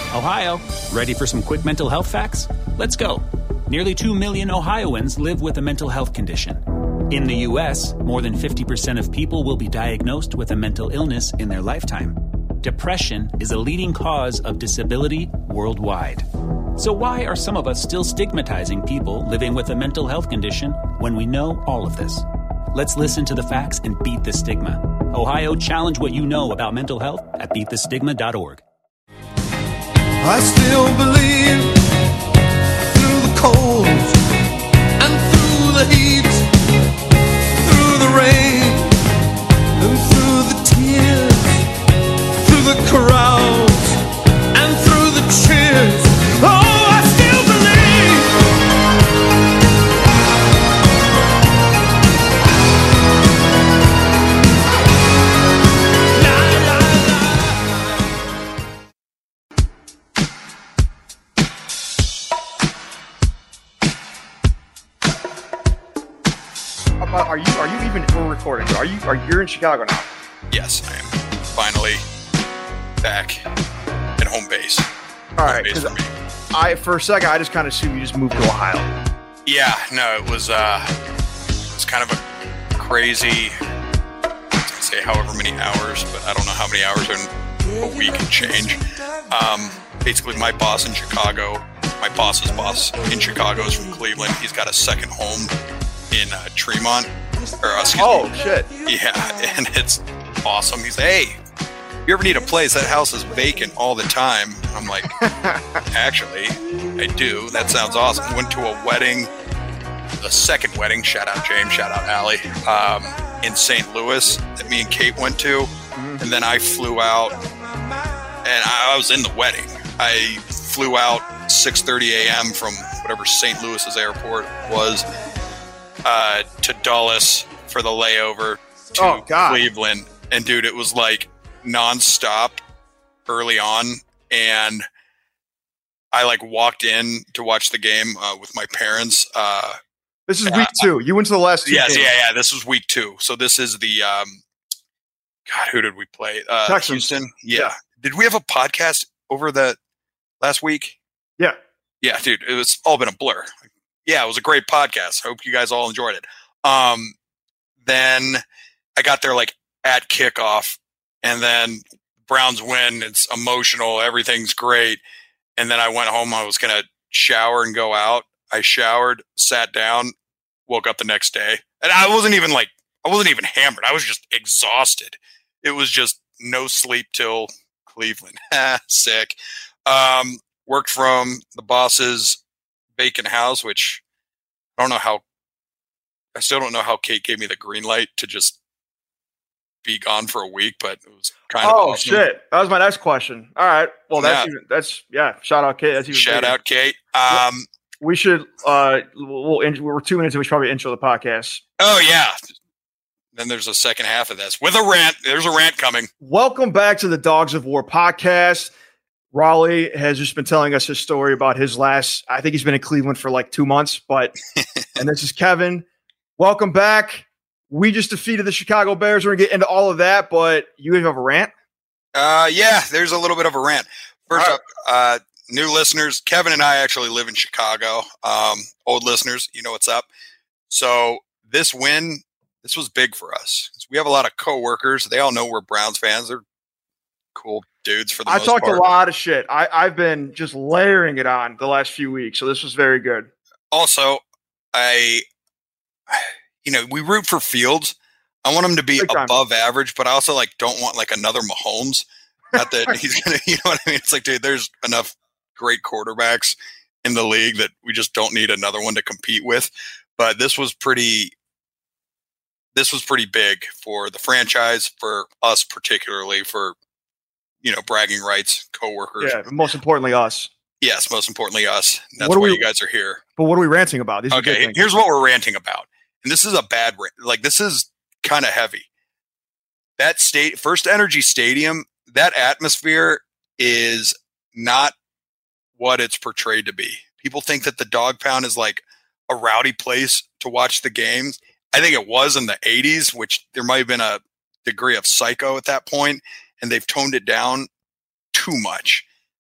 Ohio, ready for some quick mental health facts? Let's go. Nearly 2 million Ohioans live with a mental health condition. In the U.S., more than 50% of people will be diagnosed with a mental illness in their lifetime. Depression is a leading cause of disability worldwide. So why are some of us still stigmatizing people living with a mental health condition when we know all of this? Let's listen to the facts and beat the stigma. Ohio, challenge what you know about mental health at beatthestigma.org. I still believe through the cold and through the heat, through the rain and through the tears, through the crowds and through the cheers. Oh, I still believe. Are you even we're recording? You're in Chicago now? Yes, I am finally back at home base. All right, because for a second I just kind of assumed you just moved to Ohio. Yeah, no, it was kind of a crazy. I was gonna say however many hours, but I don't know how many hours are in a week and change. Basically, my boss in Chicago, my boss's boss in Chicago is from Cleveland. He's got a second home in Tremont. Shit. Yeah, and it's awesome. He's like, hey, if you ever need a place, that house is vacant all the time. I'm like, actually, I do. That sounds awesome. Went to a wedding, a second wedding, shout out James, shout out Allie, in St. Louis that me and Kate went to. And then I flew out, and I was in the wedding. I flew out 6:30 a.m. from whatever St. Louis's airport was, to Dulles for the layover to Cleveland. And dude, it was like nonstop early on. And I like walked in to watch the game with my parents. This is week 2. You went to the last 2 games. Yeah. This was week 2. So this is the, God, who did we play? Houston. Yeah. Did we have a podcast over the last week? Yeah. Yeah, dude, it was all been a blur. Yeah, it was a great podcast. Hope you guys all enjoyed it. Then I got there like at kickoff, and then Browns win. It's emotional. Everything's great. And then I went home. I was going to shower and go out. I showered, sat down, woke up the next day. And I wasn't even hammered. I was just exhausted. It was just no sleep till Cleveland. Sick. Worked from the boss's vacant house, which I still don't know how Kate gave me the green light to just be gone for a week, but it was kind of awesome. Oh shit. That was my next question. All right. Well, shout out Kate. Shout out Kate. We should, we're 2 minutes and we should probably intro the podcast. Oh yeah. Then there's a second half of this with a rant. There's a rant coming. Welcome back to the Dogs of War podcast. Raleigh has just been telling us his story about his I think he's been in Cleveland for like 2 months, and this is Kevin. Welcome back. We just defeated the Chicago Bears. We're going to get into all of that, but you have a rant? Yeah, there's a little bit of a rant. First up, new listeners, Kevin and I actually live in Chicago. Old listeners, you know what's up. So this win, this was big for us. We have a lot of coworkers. They all know we're Browns fans. They're cool dudes for the most part. I talked a lot of shit. I've been just layering it on the last few weeks, so this was very good. Also, we root for Fields. I want him to be above average, but I also don't want another Mahomes. Not that he's gonna, you know what I mean? It's like, dude, there's enough great quarterbacks in the league that we just don't need another one to compete with. But this was pretty big for the franchise, for us particularly, for bragging rights, coworkers. Yeah, most importantly, us. Yes, most importantly, us. That's why you guys are here. But what are we ranting about? Okay, here's what we're ranting about. And this is a bad rant. This is kind of heavy. That First Energy Stadium, that atmosphere is not what it's portrayed to be. People think that the Dog Pound is like a rowdy place to watch the games. I think it was in the 80s, which there might have been a degree of psycho at that point, and they've toned it down too much.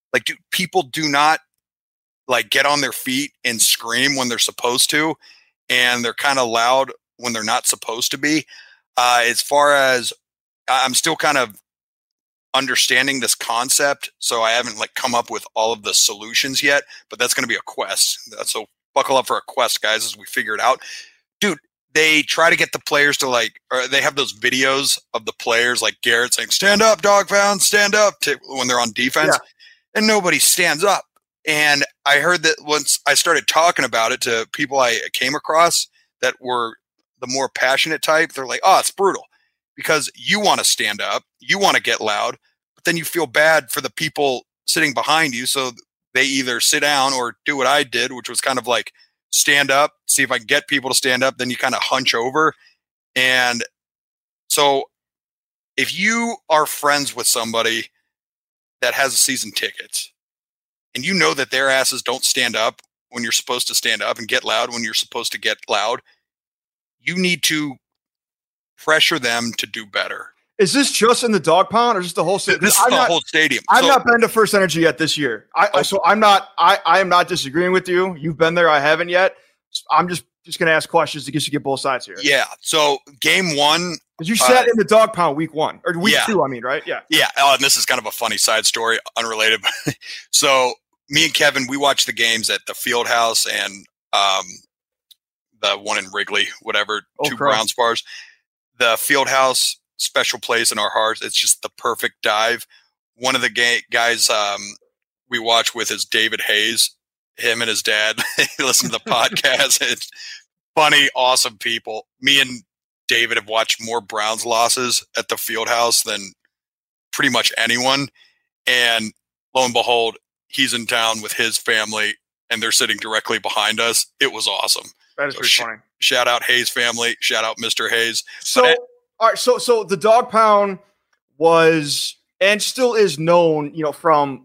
Like, people do not like get on their feet and scream when they're supposed to, and they're kind of loud when they're not supposed to be. As far as I'm still kind of understanding this concept, so I haven't like come up with all of the solutions yet, but that's going to be a quest. So buckle up for a quest, guys, as we figure it out. Dude, they try to get the players to like, or they have those videos of the players like Garrett saying, stand up, dog pound, stand up, when they're on defense, and nobody stands up. And I heard that once I started talking about it to people I came across that were the more passionate type, they're like, oh, it's brutal because you want to stand up, you want to get loud, but then you feel bad for the people sitting behind you. So they either sit down or do what I did, which was kind of like stand up, see if I can get people to stand up. Then you kind of hunch over. And so if you are friends with somebody that has season tickets and you know that their asses don't stand up when you're supposed to stand up and get loud when you're supposed to get loud, you need to pressure them to do better. Is this just in the dog pound or just the whole stadium? This is the whole stadium. I've not been to First Energy yet this year. So I am not disagreeing with you. You've been there. I haven't yet. I'm just going to ask questions to get both sides here. Yeah. So game one. Because you sat in the dog pound week 1 or week 2, I mean, right? Yeah. Yeah. Oh, and this is kind of a funny side story, unrelated. So me and Kevin, we watched the games at the Field House and the one in Wrigley, whatever, two Browns bars. The Field House, special place in our hearts. It's just the perfect dive. One of the guys we watch with is David Hayes. Him and his dad, they listen to the podcast. It's funny, awesome people. Me and David have watched more Browns losses at the Field House than pretty much anyone. And lo and behold, he's in town with his family, and they're sitting directly behind us. It was awesome. That is pretty funny. Shout out Hayes family. Shout out Mr. Hayes. So, all right. So the dog pound was and still is known, from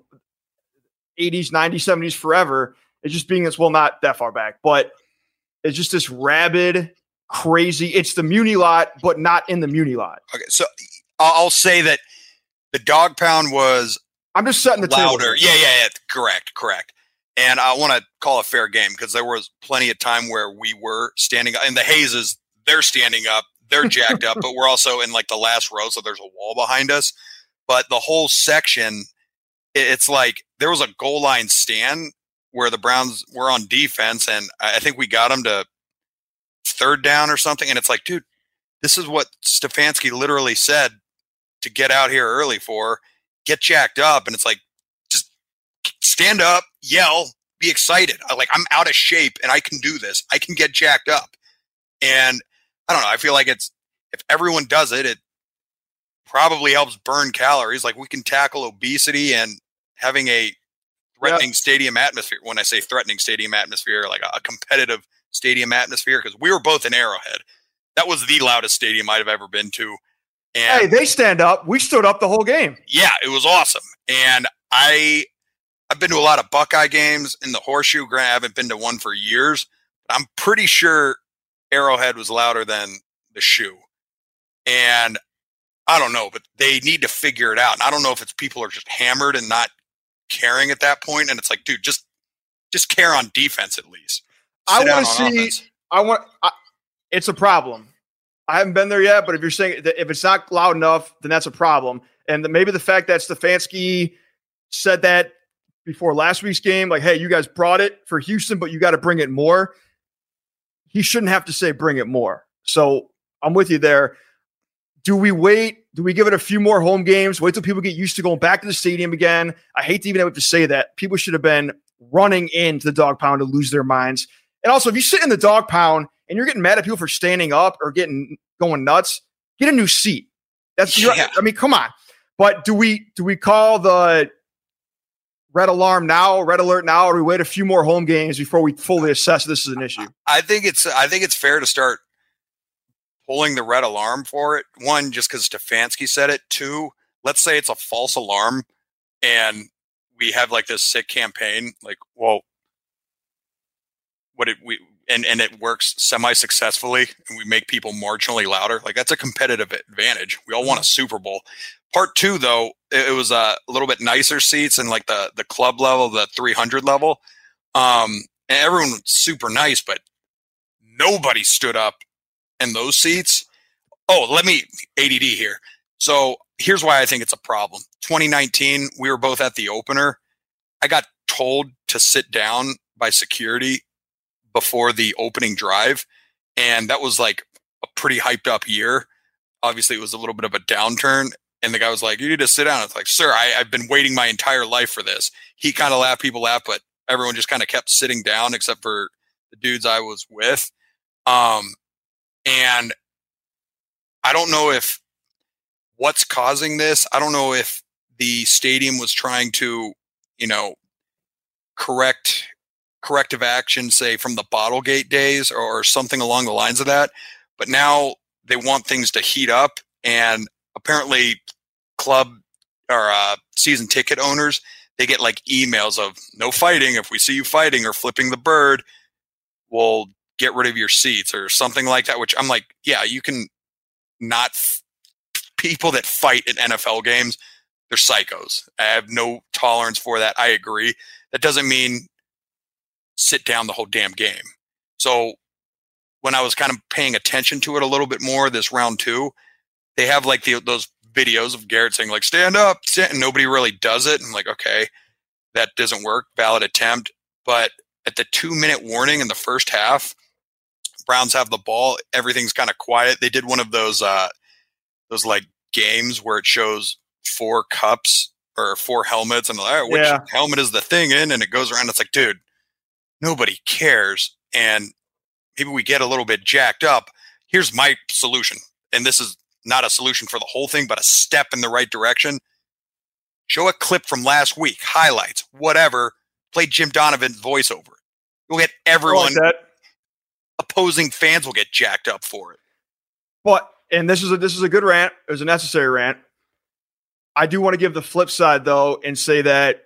80s, 90s, 70s, forever. It's just being not that far back, but it's just this rabid, crazy. It's the Muni lot, but not in the Muni lot. Okay. So I'll say that the dog pound was. I'm just setting the louder. table. Yeah. Correct. And I want to call it fair game because there was plenty of time where we were standing up. And the Hayes, they're standing up. They're jacked up, but we're also in like the last row, so there's a wall behind us. But the whole section, it's like there was a goal line stand where the Browns were on defense, and I think we got them to third down or something. And it's like, dude, this is what Stefanski literally said to get out here early for. Get jacked up. And it's like, just stand up, yell, be excited. I'm out of shape and I can do this. I can get jacked up. And I don't know. I feel like if everyone does it, it probably helps burn calories. Like we can tackle obesity and having a threatening stadium atmosphere. When I say threatening stadium atmosphere, like a competitive stadium atmosphere, because we were both in Arrowhead. That was the loudest stadium I've ever been to. And hey, they stand up. We stood up the whole game. Yeah, it was awesome. And I've been to a lot of Buckeye games in the Horseshoe. Grant, I haven't been to one for years. I'm pretty sure Arrowhead was louder than the Shoe. And I don't know, but they need to figure it out. And I don't know if it's people are just hammered and not caring at that point. And it's like, dude, just care on defense at least. I want to see. It's a problem. I haven't been there yet, but if you're saying that if it's not loud enough, then that's a problem. And maybe the fact that Stefanski said that before last week's game, like, hey, you guys brought it for Houston, but you got to bring it more. He shouldn't have to say bring it more. So I'm with you there. Do we wait? Do we give it a few more home games? Wait till people get used to going back to the stadium again? I hate to even have to say that. People should have been running into the dog pound to lose their minds. And also, if you sit in the dog pound and you're getting mad at people for standing up or going nuts, get a new seat. I mean, come on. But do we call the red alert now, or do we wait a few more home games before we fully assess this is an issue? I think it's fair to start pulling the red alarm for it. One, just because Stefanski said it. Two, let's say it's a false alarm and we have like this sick campaign. Like, well, and it works semi-successfully, and we make people marginally louder, like that's a competitive advantage. We all want a Super Bowl. Part 2, though, it was a little bit nicer seats and like the club level, the 300 level. And everyone was super nice, but nobody stood up in those seats. Oh, let me ADD here. So here's why I think it's a problem. 2019, we were both at the opener. I got told to sit down by security before the opening drive. And that was like a pretty hyped up year. Obviously, it was a little bit of a downturn. And the guy was like, you need to sit down. It's like, sir, I've been waiting my entire life for this. He kind of laughed, people laughed, but everyone just kind of kept sitting down except for the dudes I was with. And I don't know if what's causing this. I don't know if the stadium was trying to, corrective action, say from the Bottlegate days or something along the lines of that. But now they want things to heat up, and apparently club or season ticket owners, they get like emails of no fighting. If we see you fighting or flipping the bird, we'll get rid of your seats or something like that, which I'm like, yeah, you can not people that fight in NFL games, they're psychos. I have no tolerance for that. I agree. That doesn't mean sit down the whole damn game. So when I was kind of paying attention to it a little bit more this round 2, they have like those videos of Garrett saying like, stand up, and nobody really does it. I'm like, okay, that doesn't work. Valid attempt. But at the 2-minute warning in the first half, Browns have the ball. Everything's kind of quiet. They did one of those like games where it shows 4 cups or 4 helmets, and like, which helmet is the thing in? And it goes around. It's like, dude, nobody cares. And maybe we get a little bit jacked up. Here's my solution. And this is not a solution for the whole thing, but a step in the right direction. Show a clip from last week, highlights, whatever. Play Jim Donovan's voiceover. You'll get everyone. Opposing fans will get jacked up for it. But, and this is a good rant. It was a necessary rant. I do want to give the flip side, though, and say that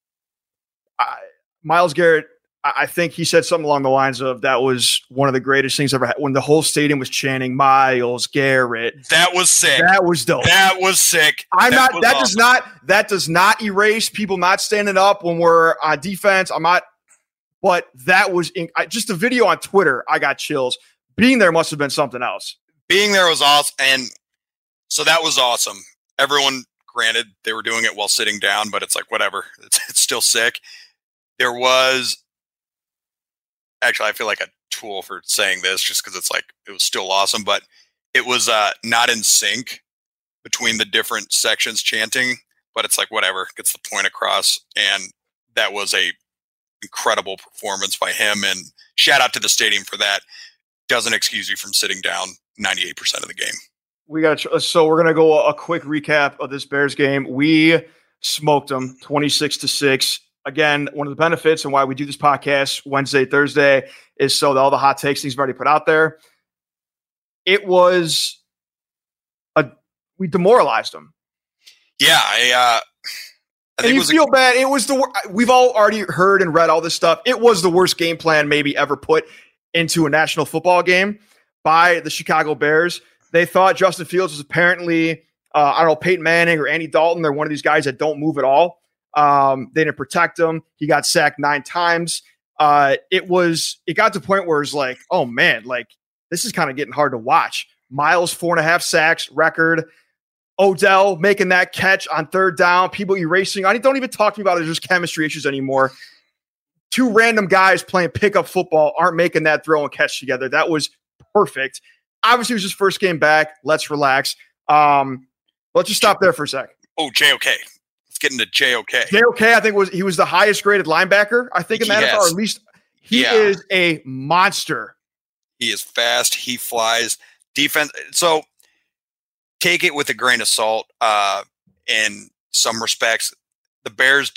Myles Garrett, I think he said something along the lines of that was one of the greatest things ever had, when the whole stadium was chanting Myles Garrett. That was sick. That was dope. That was sick. That does not erase people not standing up when we're on defense. But that was just a video on Twitter. I got chills. Being there must have been something else. Being there was awesome. And so that was awesome. Everyone, granted, they were doing it while sitting down, but it's like, whatever. It's still sick. There was, actually, I feel like a tool for saying this just because it's like, it was still awesome, but it was not in sync between the different sections chanting, but it's like, whatever, gets the point across. And that was a incredible performance by him, and shout out to the stadium for that. Doesn't excuse you from sitting down 98% of the game. So we're gonna go a quick recap of this Bears game. We smoked them 26-6. Again, one of the benefits and why we do this podcast Wednesday, Thursday is so that all the hot takes things we've already put out there. It was we demoralized them. Yeah, I and you feel bad. It was we've all already heard and read all this stuff. It was the worst game plan maybe ever put into a national football game by the Chicago Bears. They thought Justin Fields was apparently, Peyton Manning or Andy Dalton. They're one of these guys that don't move at all. They didn't protect him. He got sacked 9 times. It got to the point where it's like, oh man, like this is kind of getting hard to watch. Miles 4.5 sacks record. Odell making that catch on 3rd down, people erasing. Don't even talk to me about it. There's just chemistry issues anymore. 2 random guys playing pickup football aren't making that throw and catch together. That was perfect. Obviously, it was his first game back. Let's relax. Let's just stop there for a sec. Oh, JOK. Let's get into JOK. JOK, I think he was the highest graded linebacker, I think, in the NFL. Or at least he is a monster. He is fast. He flies. Defense. So take it with a grain of salt in some respects. The Bears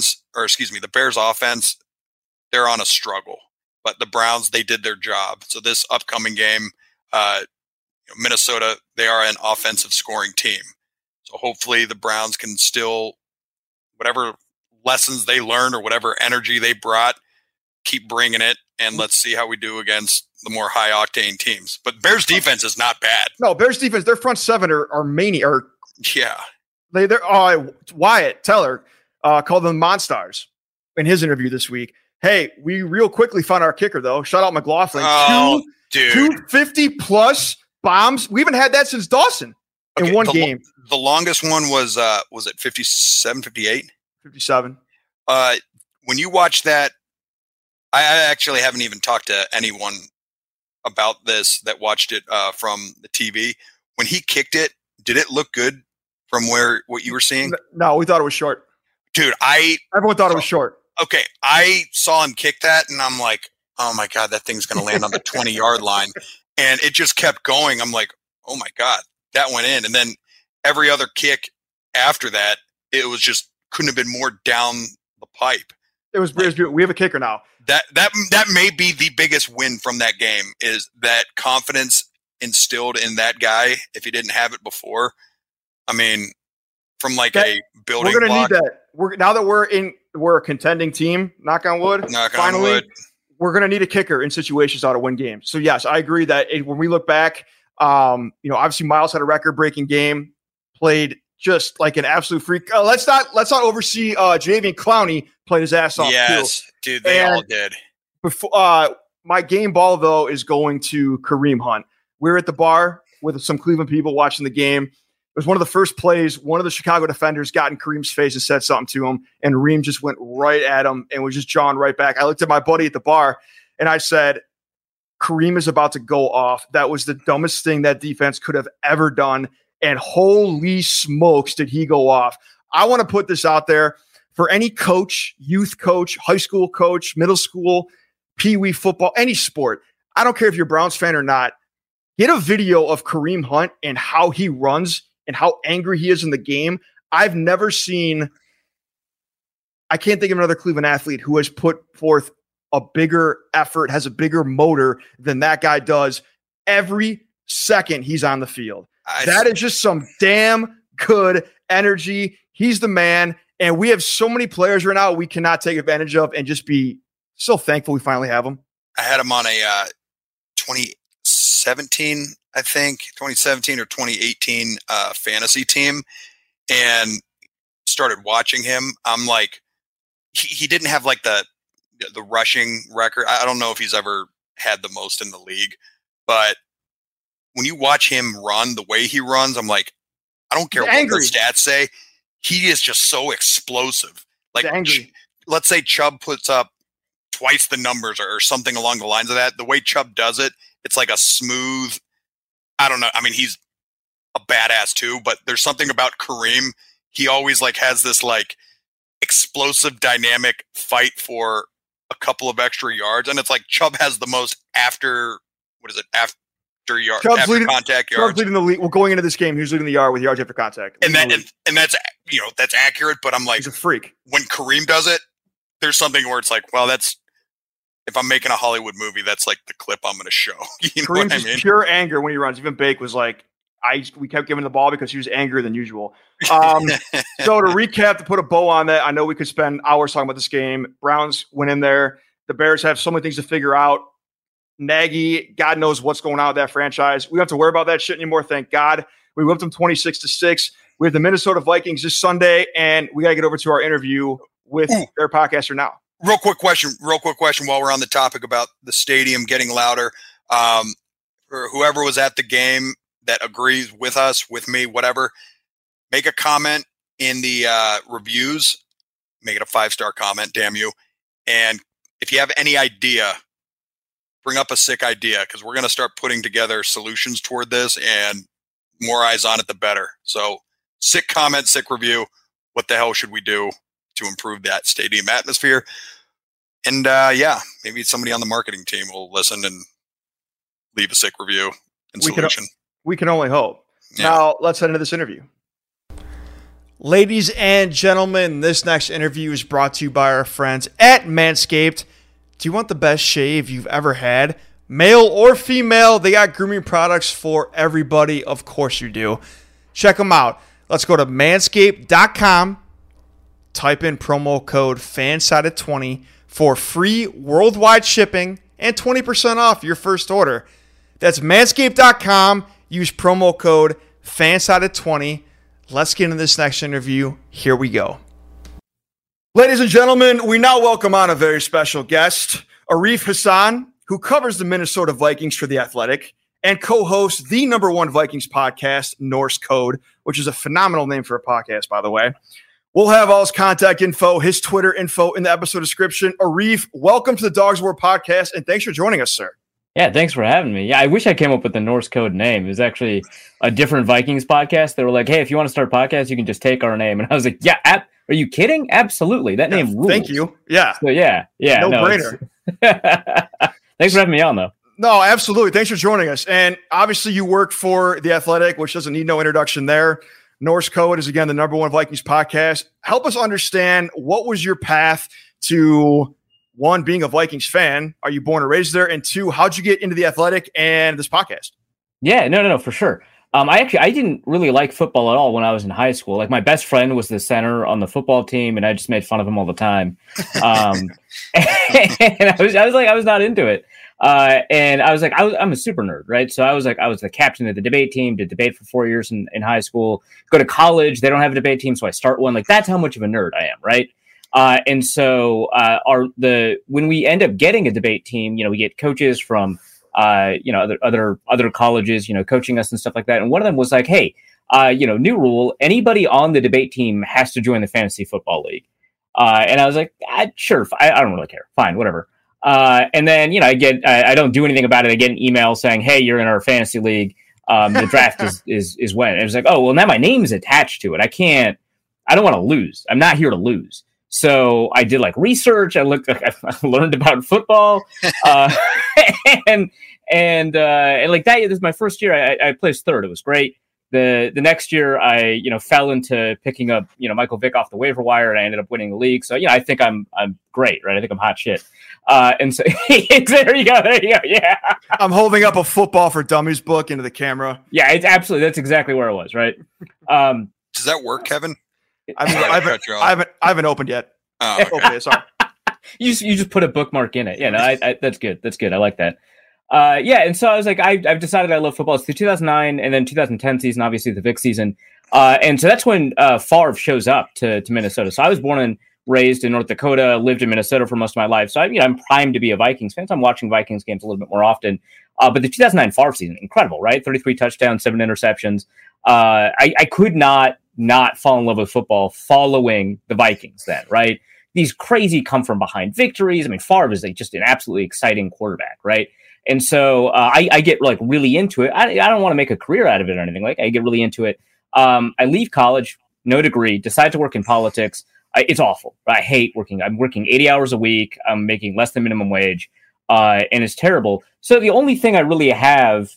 offense, they're on a struggle. But the Browns, they did their job. So this upcoming game, Minnesota, they are an offensive scoring team. So hopefully the Browns can still, whatever lessons they learned or whatever energy they brought, keep bringing it, and let's see how we do against the more high octane teams. But Bears defense is not bad. No, Bears defense, their front seven are mania. Yeah. They're Wyatt Teller called them Monstars in his interview this week. Hey, we real quickly found our kicker, though. Shout out McLaughlin. Oh, dude. 250-plus bombs. We haven't had that since Dawson in one game. The longest one was it 57, 58? 57. When you watch that, I actually haven't even talked to anyone about this that watched it from the TV. When he kicked it, did it look good from what you were seeing? No, we thought it was short. Dude, everyone thought it was short. Okay, I saw him kick that, and I'm like, oh my God, that thing's going to land on the 20-yard line. And it just kept going. I'm like, oh my God, that went in. And then every other kick after that, it was just couldn't have been more down the pipe. It was beautiful. We have a kicker now. That may be the biggest win from that game, is that confidence instilled in that guy if he didn't have it before. I mean, from like a building we're block. Need that. Now that we're a contending team, knock on wood. We're going to need a kicker in situations how to win games. So yes, I agree that when we look back, obviously Miles had a record-breaking game, played just like an absolute freak. Let's not oversee Jadeveon Clowney played his ass off. Yes, too. Dude, they all did. Before my game ball though is going to Kareem Hunt. We're at the bar with some Cleveland people watching the game. It was one of the first plays. One of the Chicago defenders got in Kareem's face and said something to him, and Reem just went right at him and was just jawing right back. I looked at my buddy at the bar, and I said, Kareem is about to go off. That was the dumbest thing that defense could have ever done, and holy smokes did he go off. I want to put this out there for any coach, youth coach, high school coach, middle school, pee-wee football, any sport. I don't care if you're a Browns fan or not. Get a video of Kareem Hunt and how he runs and how angry he is in the game. I've never seen – I can't think of another Cleveland athlete who has put forth a bigger effort, has a bigger motor than that guy does every second he's on the field. That is just some damn good energy. He's the man, and we have so many players right now we cannot take advantage of and just be so thankful we finally have them. I had him on a 2017, I think, 2017 or 2018 fantasy team, and started watching him. I'm like, he didn't have like the rushing record. I don't know if he's ever had the most in the league, but when you watch him run the way he runs, I'm like, I don't care what the stats say. He is just so explosive. Like, let's say Chubb puts up twice the numbers or something along the lines of that. The way Chubb does it, it's like a smooth, I don't know. I mean, he's a badass too, but there's something about Kareem. He always like has this like explosive dynamic fight for a couple of extra yards. And it's like Chubb has the most after contact yards. Chubb's leading the league. Well, going into this game, he was leading the yard with yards after contact. And that's that's accurate, but I'm like, he's a freak. When Kareem does it, there's something where it's like, well, that's, if I'm making a Hollywood movie, that's like the clip I'm going to show. You know Kareem's what I mean? Pure anger when he runs. Even Bake was like, we kept giving the ball because he was angrier than usual. So to recap, to put a bow on that, I know we could spend hours talking about this game. Browns went in there. The Bears have so many things to figure out. Nagy, God knows what's going on with that franchise. We don't have to worry about that shit anymore. Thank God. We whipped them 26-6. We have the Minnesota Vikings this Sunday, and we got to get over to our interview with their podcaster now. Real quick question while we're on the topic about the stadium getting louder. For whoever was at the game that agrees with us, with me, whatever, make a comment in the reviews. Make it a 5-star comment, damn you. And if you have any idea, bring up a sick idea, because we're going to start putting together solutions toward this, and more eyes on it, the better. So sick comment, sick review. What the hell should we do to improve that stadium atmosphere? And maybe somebody on the marketing team will listen and leave a sick review and solution. We can only hope. Yeah. Now let's head into this interview. Ladies and gentlemen, this next interview is brought to you by our friends at Manscaped. Do you want the best shave you've ever had? Male or female, they got grooming products for everybody. Of course you do. Check them out. Let's go to manscaped.com. Type in promo code FANSIDED20 for free worldwide shipping and 20% off your first order. That's manscaped.com. Use promo code FANSIDED20. Let's get into this next interview. Here we go. Ladies and gentlemen, we now welcome on a very special guest, Arif Hassan, who covers the Minnesota Vikings for The Athletic and co-hosts the #1 Vikings podcast, Norse Code, which is a phenomenal name for a podcast, by the way. We'll have all his contact info, his Twitter info in the episode description. Arif, welcome to the Dogs War podcast, and thanks for joining us, sir. Yeah, thanks for having me. Yeah, I wish I came up with the Norse Code name. It was actually a different Vikings podcast. They were like, hey, if you want to start a podcast, you can just take our name. And I was like, yeah, are you kidding? Absolutely. That name rules. Thank you. Yeah. So, yeah. No brainer. Thanks for having me on, though. No, absolutely. Thanks for joining us. And obviously you work for The Athletic, which doesn't need no introduction there. Norse Code is, again, the #1 Vikings podcast. Help us understand, what was your path to, one, being a Vikings fan? Are you born and raised there? And two, how'd you get into The Athletic and this podcast? Yeah, no, for sure. I didn't really like football at all when I was in high school. Like, my best friend was the center on the football team, and I just made fun of him all the time. And I was not into it. And I was like, I'm a super nerd, right? So I was the captain of the debate team, did debate for 4 years in high school, go to college. They don't have a debate team, so I start one. Like, that's how much of a nerd I am, right? And so when we end up getting a debate team, we get coaches from other colleges, coaching us and stuff like that. And one of them was like, hey, new rule, anybody on the debate team has to join the fantasy football league. And I was like, sure, I don't really care. Fine, whatever. And then, I don't do anything about it. I get an email saying, hey, you're in our fantasy league. The draft is when. And it was like, oh, well, now my name is attached to it. I don't want to lose. I'm not here to lose. So I did research. I learned about football. And like that year, this is my first year. I placed third. It was great. The next year, I fell into picking up Michael Vick off the waiver wire, and I ended up winning the league. So I think I'm great, right? I think I'm hot shit. And so there you go. Yeah, I'm holding up a Football for Dummies book into the camera. Yeah, it's absolutely, that's exactly where it was, right? Does that work, Kevin? I haven't opened yet. Oh, okay. Sorry. You just put a bookmark in it. Yeah, no, that's good. That's good. I like that. And so I was like, I've decided I love football. It's the 2009 and then 2010 season, obviously the Vic season. And so that's when Favre shows up to Minnesota. So I was born and raised in North Dakota, lived in Minnesota for most of my life. So I'm primed to be a Vikings fan. So I'm watching Vikings games a little bit more often. But the 2009 Favre season, incredible, right? 33 touchdowns, 7 interceptions. I could not fall in love with football following the Vikings then, right? These crazy come from behind victories. I mean, Favre is just an absolutely exciting quarterback, right? And so I get really into it. I don't want to make a career out of it or anything. I get really into it. I leave college, no degree, decide to work in politics. It's awful. I hate working. I'm working 80 hours a week. I'm making less than minimum wage, and it's terrible. So the only thing I really have,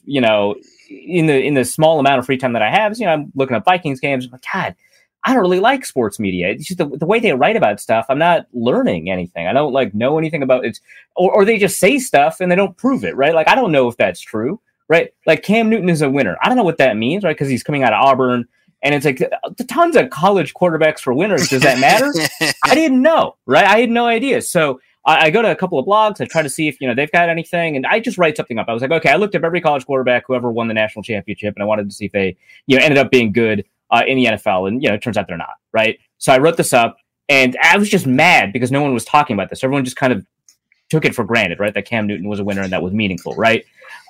in the small amount of free time that I have is, I'm looking at Vikings games. I'm like, God, I don't really like sports media. It's just the way they write about stuff. I'm not learning anything. I don't know anything about it, or they just say stuff and they don't prove it, right? I don't know if that's true, right? Like Cam Newton is a winner. I don't know what that means, right? Because he's coming out of Auburn, and it's like tons of college quarterbacks for winners. Does that matter? I didn't know, right? I had no idea. So I go to a couple of blogs. I try to see if they've got anything, and I just write something up. I was like, okay, I looked up every college quarterback who ever won the national championship, and I wanted to see if they ended up being good in the NFL, and it turns out they're not, right? So I wrote this up, and I was just mad because no one was talking about this. Everyone just kind of took it for granted, right? That Cam Newton was a winner and that was meaningful, right?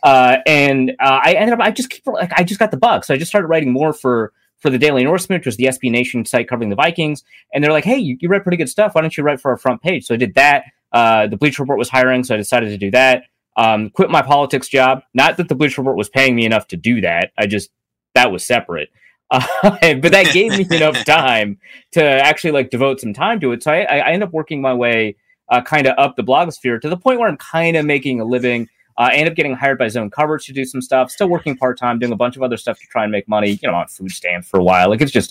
And I ended up, I just got the bug, so I just started writing more for the Daily Norseman, which was the SB Nation site covering the Vikings, and they're like, hey, you write pretty good stuff. Why don't you write for our front page? So I did that. The Bleacher Report was hiring, so I decided to do that. Quit my politics job. Not that the Bleacher Report was paying me enough to do that. That was separate. But that gave me enough time to actually devote some time to it. So I end up working my way kind of up the blogosphere to the point where I'm kind of making a living. I end up getting hired by Zone Coverage to do some stuff, still working part-time, doing a bunch of other stuff to try and make money, on food stamps for a while.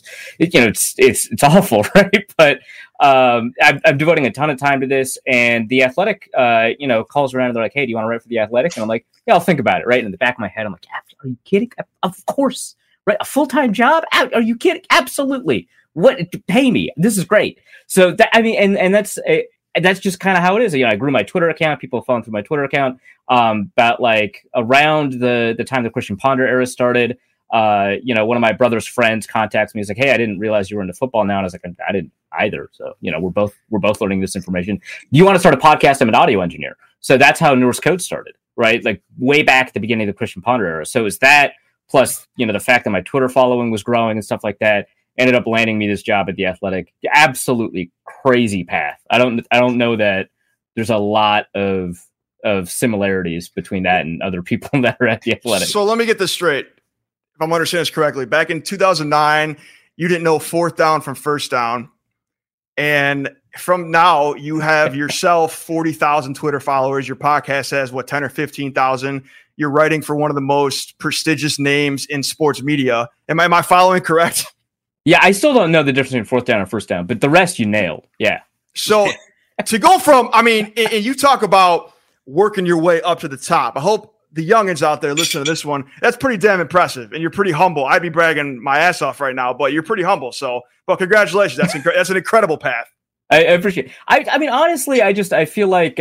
It's awful, right? But I'm devoting a ton of time to this, and The Athletic, calls around and they're like, hey, do you want to write for The Athletic? And I'm like, yeah, I'll think about it, right? And in the back of my head, I'm like, are you kidding? Of course. Right, a full-time job? Are you kidding? Absolutely. What? Pay me. This is great. So that, and that's that's just kind of how it is. I grew my Twitter account. People following through my Twitter account. About like around the time the Christian Ponder era started, one of my brother's friends contacts me. He's like, "Hey, I didn't realize you were into football now." And I was like, "I didn't either." So, we're both learning this information. Do you want to start a podcast? I'm an audio engineer. So that's how Norse Code started, right? Like way back at the beginning of the Christian Ponder era. So is that plus, the fact that my Twitter following was growing and stuff like that ended up landing me this job at The Athletic. Absolutely crazy path. I don't know that there's a lot of similarities between that and other people that are at The Athletic. So let me get this straight. If I'm understanding this correctly, back in 2009, you didn't know fourth down from first down. And from now, you have yourself 40,000 Twitter followers. Your podcast has 10 or 15,000. You're writing for one of the most prestigious names in sports media. Am I following correct? Yeah, I still don't know the difference between fourth down and first down, but the rest you nailed. Yeah. So to go from, and you talk about working your way up to the top. I hope the youngins out there listening to this one, that's pretty damn impressive. And you're pretty humble. I'd be bragging my ass off right now, but you're pretty humble. So, well, congratulations. That's an incredible path. I appreciate it. I mean, honestly, I feel like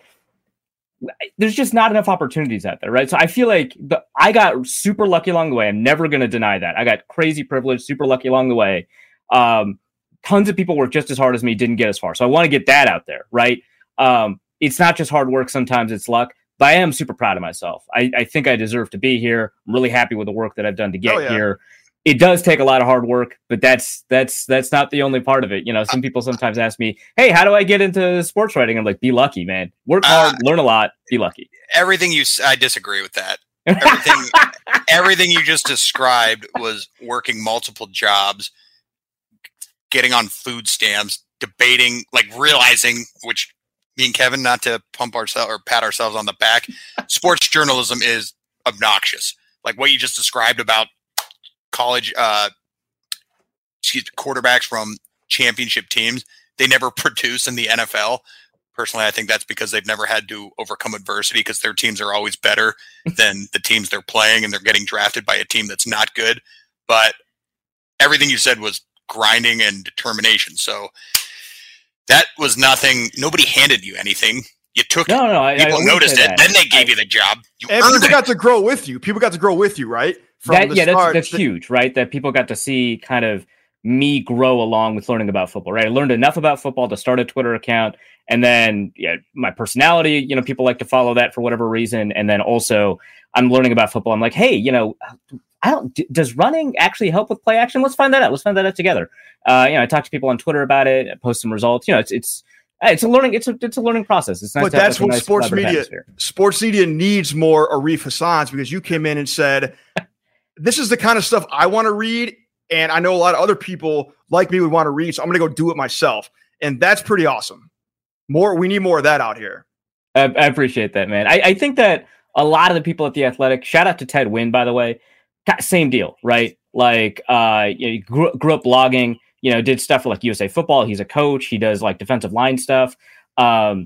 there's just not enough opportunities out there, right? So I feel like I got super lucky along the way. I'm never going to deny that. I got crazy privilege, super lucky along the way. Tons of people work just as hard as me, didn't get as far. So I want to get that out there, right? It's not just hard work. Sometimes it's luck. But I am super proud of myself. I think I deserve to be here. I'm really happy with the work that I've done to get here. It does take a lot of hard work, but that's not the only part of it. Some people sometimes ask me, "Hey, how do I get into sports writing?" I'm like, "Be lucky, man. Work hard, learn a lot, be lucky." I disagree with that. Everything you just described was working multiple jobs, getting on food stamps, debating, like realizing, which me and Kevin, not to pump ourselves or pat ourselves on the back, sports journalism is obnoxious. Like what you just described about college quarterbacks from championship teams, they never produce in the NFL. Personally, I think that's because they've never had to overcome adversity because their teams are always better than the teams they're playing, and they're getting drafted by a team that's not good. But everything you said was grinding and determination. So that was nothing. Nobody handed you anything. You took it. People noticed it. Then they gave you the job. And people got to grow with you. People got to grow with you, right? That's huge, right? That people got to see kind of me grow along with learning about football, right? I learned enough about football to start a Twitter account. And then my personality, people like to follow that for whatever reason. And then also I'm learning about football. I'm like, hey, does running actually help with play action? Let's find that out. Let's find that out together. I talk to people on Twitter about it, post some results. It's a learning. It's a learning process. It's nice. But that's what sports media needs more Arif Hassans, because you came in and said, this is the kind of stuff I want to read. And I know a lot of other people like me would want to read. So I'm going to go do it myself. And that's pretty awesome. We need more of that out here. I appreciate that, man. I think that a lot of the people at The Athletic, shout out to Ted Wynn, by the way, same deal, right? Like, he grew up blogging, did stuff for like USA Football. He's a coach. He does like defensive line stuff. And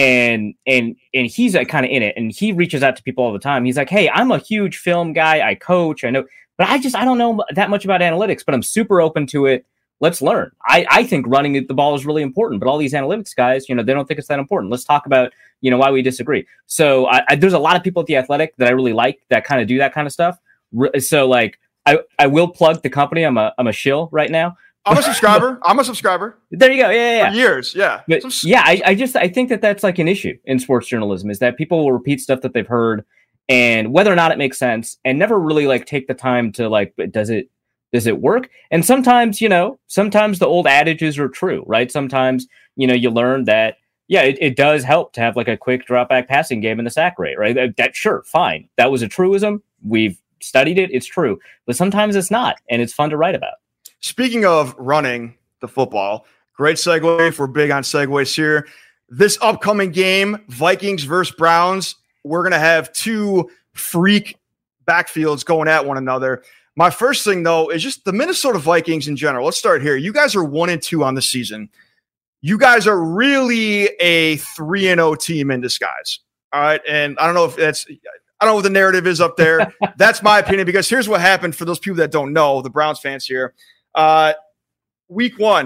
he's kind of in it. And he reaches out to people all the time. He's like, hey, I'm a huge film guy. I coach. I know, but I don't know that much about analytics, but I'm super open to it. Let's learn. I think running the ball is really important, but all these analytics guys, they don't think it's that important. Let's talk about, why we disagree. So there's a lot of people at The Athletic that I really like that kind of do that kind of stuff. So like, I will plug the company. I'm a shill right now. I'm a subscriber. There you go. Yeah. For years. Yeah. But I think that that's like an issue in sports journalism, is that people will repeat stuff that they've heard, and whether or not it makes sense, and never really like take the time to like, does it work? And sometimes, sometimes the old adages are true, right? Sometimes, you learn that, it does help to have like a quick drop back passing game in the sack rate, right? That sure, fine. That was a truism. We've studied it. It's true, but sometimes it's not. And it's fun to write about. Speaking of running the football, great segue. If we're big on segues here, this upcoming game, Vikings versus Browns, we're going to have two freak backfields going at one another. My first thing, though, is just the Minnesota Vikings in general. Let's start here. You guys are 1-2 on the season. You guys are really a 3-0 team in disguise. All right. And I don't know what the narrative is up there. That's my opinion, because here's what happened for those people that don't know, the Browns fans here. Week 1,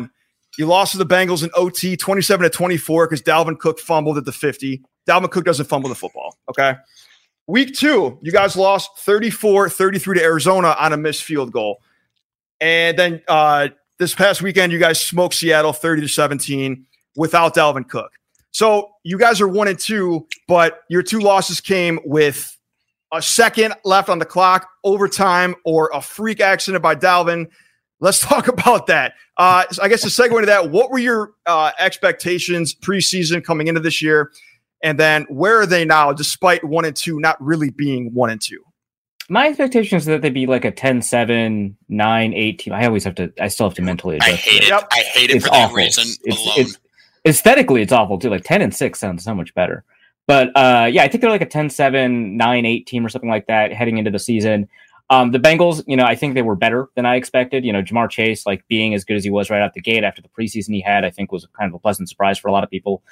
You lost to the Bengals in OT 27-24 because Dalvin Cook fumbled at the 50. Dalvin Cook doesn't fumble the football. Okay. Week 2, you guys lost 34-33 to Arizona on a missed field goal. And then this past weekend, you guys smoked Seattle 30-17 without Dalvin Cook. So you guys are 1-2, but your 2 losses came with a second left on the clock, overtime, or a freak accident by Dalvin. Let's talk about that. So I guess to segue into that, what were your expectations preseason coming into this year? And then where are they now, despite 1-2 not really being 1-2? My expectation is that they'd be like a 10-7, 9-8 team. I still have to mentally adjust. I hate it. Yep. I hate it It's for that awful. reason alone. Aesthetically, it's awful too. Like 10-6 sounds so much better. But I think they're like a 10-7, 9-8 team or something like that heading into the season. The Bengals, I think they were better than I expected. Jamar Chase, like being as good as he was right out the gate after the preseason he had, I think was kind of a pleasant surprise for a lot of people.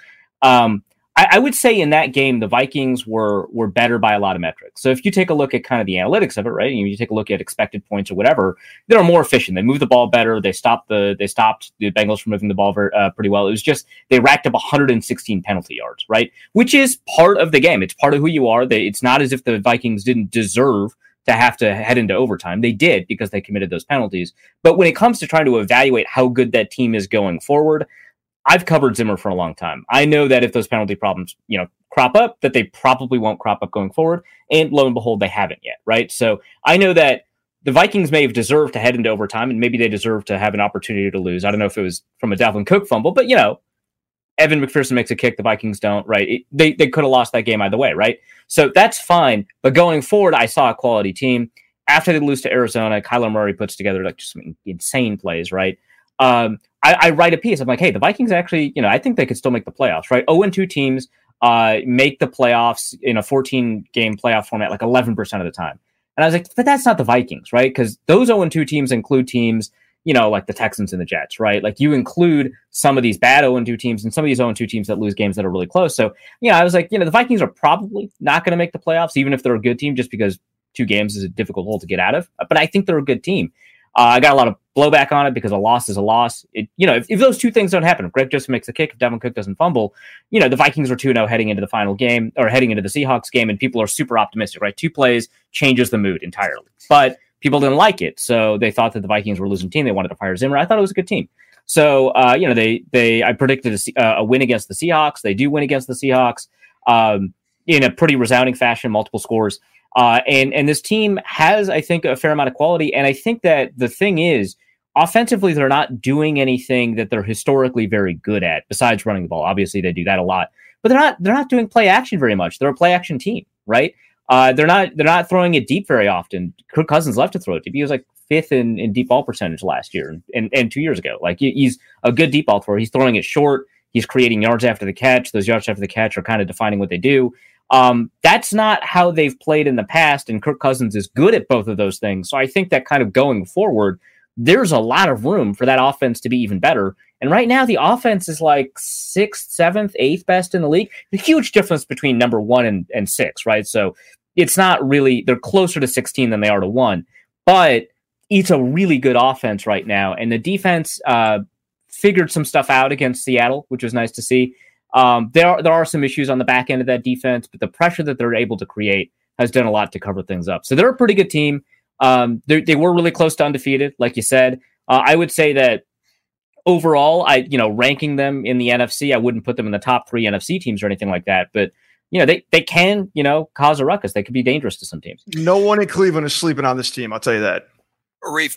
I would say in that game, the Vikings were better by a lot of metrics. So if you take a look at kind of the analytics of it, right, you take a look at expected points or whatever, they're more efficient. They moved the ball better. They stopped the Bengals from moving the ball pretty well. It was just they racked up 116 penalty yards, right, which is part of the game. It's part of who you are. It's not as if the Vikings didn't deserve to have to head into overtime. They did because they committed those penalties. But when it comes to trying to evaluate how good that team is going forward, I've covered Zimmer for a long time. I know that if those penalty problems, crop up, that they probably won't crop up going forward. And lo and behold, they haven't yet, right? So I know that the Vikings may have deserved to head into overtime, and maybe they deserve to have an opportunity to lose. I don't know if it was from a Dalvin Cook fumble, but Evan McPherson makes a kick, the Vikings don't, right? They could have lost that game either way, right? So that's fine. But going forward, I saw a quality team. After they lose to Arizona, Kyler Murray puts together like just some insane plays, right? I write a piece. I'm like, hey, the Vikings actually, I think they could still make the playoffs, right? 0-2 teams make the playoffs in a 14-game playoff format like 11% of the time. And I was like, but that's not the Vikings, right? Because those 0-2 teams include teams, like the Texans and the Jets, right? Like you include some of these bad 0-2 teams and some of these 0-2 teams that lose games that are really close. So, I was like, the Vikings are probably not going to make the playoffs, even if they're a good team, just because 2 games is a difficult hole to get out of. But I think they're a good team. I got a lot of blowback on it because a loss is a loss. If those 2 things don't happen, if Greg Joseph makes the kick, if Dalvin Cook doesn't fumble, the Vikings are 2-0 heading into the final game or heading into the Seahawks game, and people are super optimistic, right? 2 plays changes the mood entirely. But people didn't like it, so they thought that the Vikings were a losing team. They wanted to fire Zimmer. I thought it was a good team. So, I predicted a win against the Seahawks. They do win against the Seahawks in a pretty resounding fashion, multiple scores. And this team has, I think, a fair amount of quality. And I think that the thing is, offensively, they're not doing anything that they're historically very good at besides running the ball. Obviously, they do that a lot, but they're not doing play action very much. They're a play action team, right? They're not throwing it deep very often. Kirk Cousins left to throw it deep. He was like 5th in deep ball percentage last year and 2 years ago. Like he's a good deep ball thrower. He's throwing it short. He's creating yards after the catch. Those yards after the catch are kind of defining what they do. That's not how they've played in the past, and Kirk Cousins is good at both of those things. So I think that kind of going forward, there's a lot of room for that offense to be even better. And right now, the offense is like 6th, 7th, 8th best in the league. A huge difference between number 1 and 6, right? So it's not really, they're closer to 16 than they are to 1, but it's a really good offense right now. And the defense figured some stuff out against Seattle, which was nice to see. There are some issues on the back end of that defense, but the pressure that they're able to create has done a lot to cover things up. So they're a pretty good team. They were really close to undefeated, like you said. I would say that overall, ranking them in the NFC, I wouldn't put them in the top 3 NFC teams or anything like that. But they can cause a ruckus. They could be dangerous to some teams. No one in Cleveland is sleeping on this team. I'll tell you that. Reef,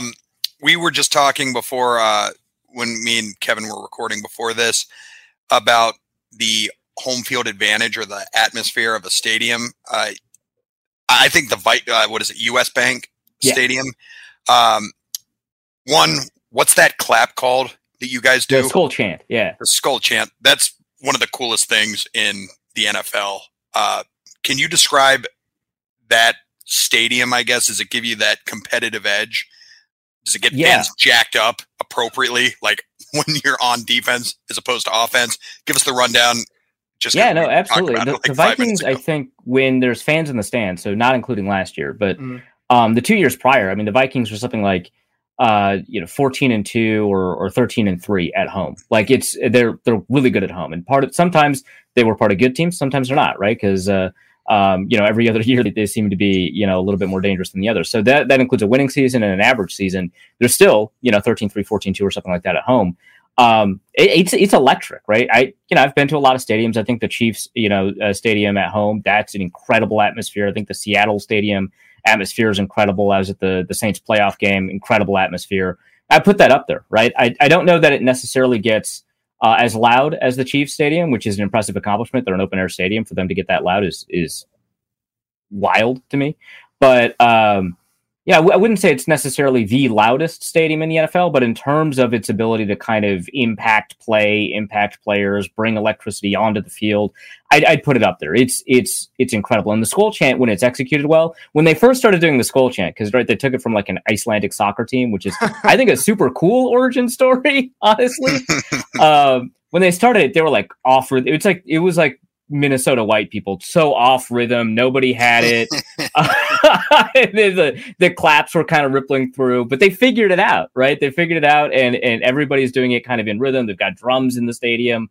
we were just talking before when me and Kevin were recording before this about the home field advantage or the atmosphere of a stadium. I think the US Bank Stadium. What's that clap called that you guys do? The skull chant. Yeah. The skull chant. That's one of the coolest things in the NFL. Can you describe that stadium, I guess? Does it give you that competitive edge? Does it get fans jacked up appropriately, like when you're on defense as opposed to offense? Give us the rundown. Absolutely. The Vikings, I think, when there's fans in the stands, so not including last year, but the 2 years prior, I mean, the Vikings were something like 14-2 or 13-3 at home. Like they're really good at home, and sometimes they were part of good teams, sometimes they're not, right? Because every other year they seem to be a little bit more dangerous than the others. So that includes a winning season and an average season. They're still 13-3, 14-2 or something like that at home. It's electric, right? I've been to a lot of stadiums. I think the Chiefs stadium at home, that's an incredible atmosphere. I think the Seattle stadium atmosphere is incredible. I was at the Saints playoff game, incredible atmosphere. I put that up there, right? I don't know that it necessarily gets as loud as the Chiefs stadium, which is an impressive accomplishment. They're an open air stadium. For them to get that loud is wild to me. But I wouldn't say it's necessarily the loudest stadium in the NFL, but in terms of its ability to kind of impact play, impact players, bring electricity onto the field, I'd put it up there. It's incredible. And the Skol chant, when it's executed well, when they first started doing the Skol chant, because they took it from like an Icelandic soccer team, which is I think a super cool origin story, honestly. When they started it, they were like off. It was like Minnesota white people, so off rhythm. Nobody had it. The claps were kind of rippling through, but they figured it out, right? They figured it out, and everybody's doing it kind of in rhythm. They've got drums in the stadium.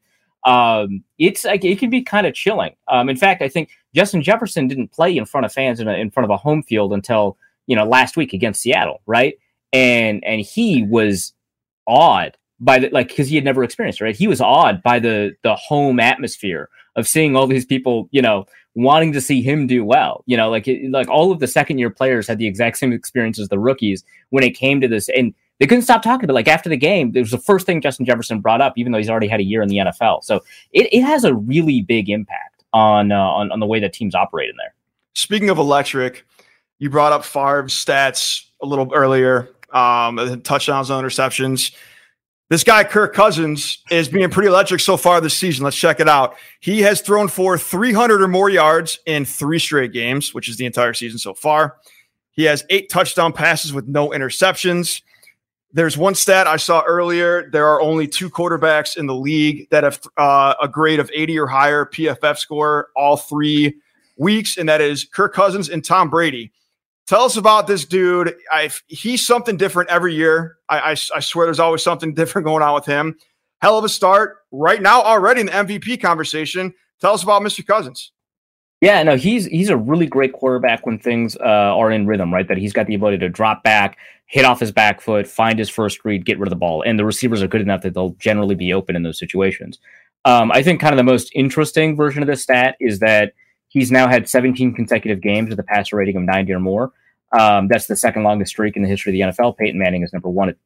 It's like it can be kind of chilling. In fact, I think Justin Jefferson didn't play in front of fans in front of a home field until last week against Seattle, right? And he was awed by because he had never experienced it, right? He was awed by the home atmosphere of seeing all these people, wanting to see him do well. Like all of the second year players had the exact same experience as the rookies when it came to this, and they couldn't stop talking about it. Like after the game, it was the first thing Justin Jefferson brought up, even though he's already had a year in the NFL. So it has a really big impact on the way that teams operate in there. Speaking of electric, you brought up Favre's stats a little earlier, touchdowns and interceptions. This guy, Kirk Cousins, is being pretty electric so far this season. Let's check it out. He has thrown for 300 or more yards in 3 straight games, which is the entire season so far. He has 8 touchdown passes with no interceptions. There's one stat I saw earlier. There are only 2 quarterbacks in the league that have a grade of 80 or higher PFF score all 3 weeks, and that is Kirk Cousins and Tom Brady. Tell us about this dude. He's something different every year. I swear there's always something different going on with him. Hell of a start right now already in the MVP conversation. Tell us about Mr. Cousins. Yeah, no, he's a really great quarterback when things are in rhythm, right? That he's got the ability to drop back, hit off his back foot, find his first read, get rid of the ball. And the receivers are good enough that they'll generally be open in those situations. I think kind of the most interesting version of this stat is that he's now had 17 consecutive games with a passer rating of 90 or more. That's the second longest streak in the history of the NFL. Peyton Manning is number 1 at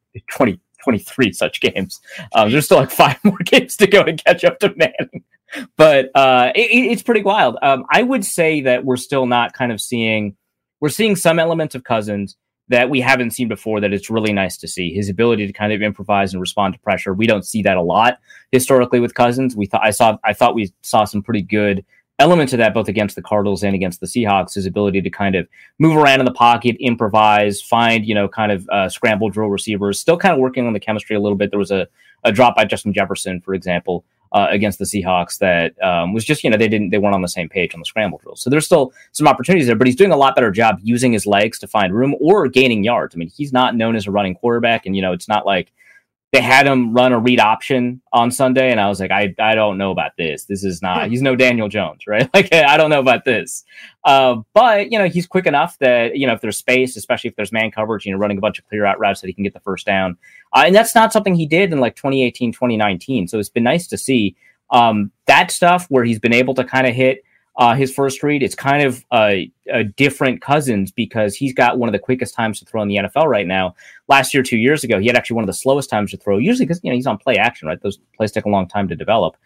23 such games. There's still like 5 more games to go to catch up to Manning. But it's pretty wild. I would say that we're still not kind of seeing some elements of Cousins that we haven't seen before that it's really nice to see. His ability to kind of improvise and respond to pressure. We don't see that a lot historically with Cousins. I thought we saw some pretty good elements of that both against the Cardinals and against the Seahawks. His ability to kind of move around in the pocket, improvise, find, scramble drill receivers, still kind of working on the chemistry a little bit. There was a drop by Justin Jefferson, for example, against the Seahawks that was just, they weren't on the same page on the scramble drill. So there's still some opportunities there, but he's doing a lot better job using his legs to find room or gaining yards. I mean, he's not known as a running quarterback, and, it's not like they had him run a read option on Sunday, and I was like, I don't know about this. This is not, he's no Daniel Jones, right? Like, I don't know about this. But, he's quick enough that, if there's space, especially if there's man coverage, running a bunch of clear out routes that he can get the first down. And that's not something he did in like 2018, 2019. So it's been nice to see that stuff where he's been able to kind of hit his first read. It's kind of a different Cousins because he's got one of the quickest times to throw in the NFL right now. Last year, 2 years ago, he had actually one of the slowest times to throw, usually because, he's on play action, right? Those plays take a long time to develop.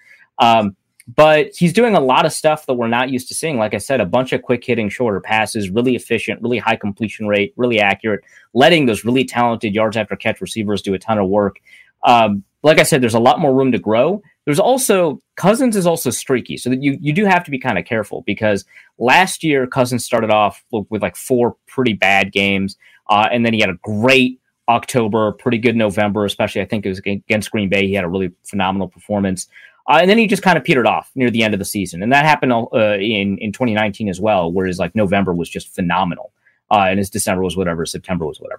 But he's doing a lot of stuff that we're not used to seeing. Like I said, a bunch of quick hitting shorter passes, really efficient, really high completion rate, really accurate, letting those really talented yards after catch receivers do a ton of work. Like I said, there's a lot more room to grow. There's also, Cousins is also streaky. So that you do have to be kind of careful because last year Cousins started off with like 4 pretty bad games. And then he had a great October, pretty good November, especially I think it was against Green Bay. He had a really phenomenal performance. And then he just kind of petered off near the end of the season. And that happened in 2019 as well, whereas like November was just phenomenal. And his December was whatever, September was whatever.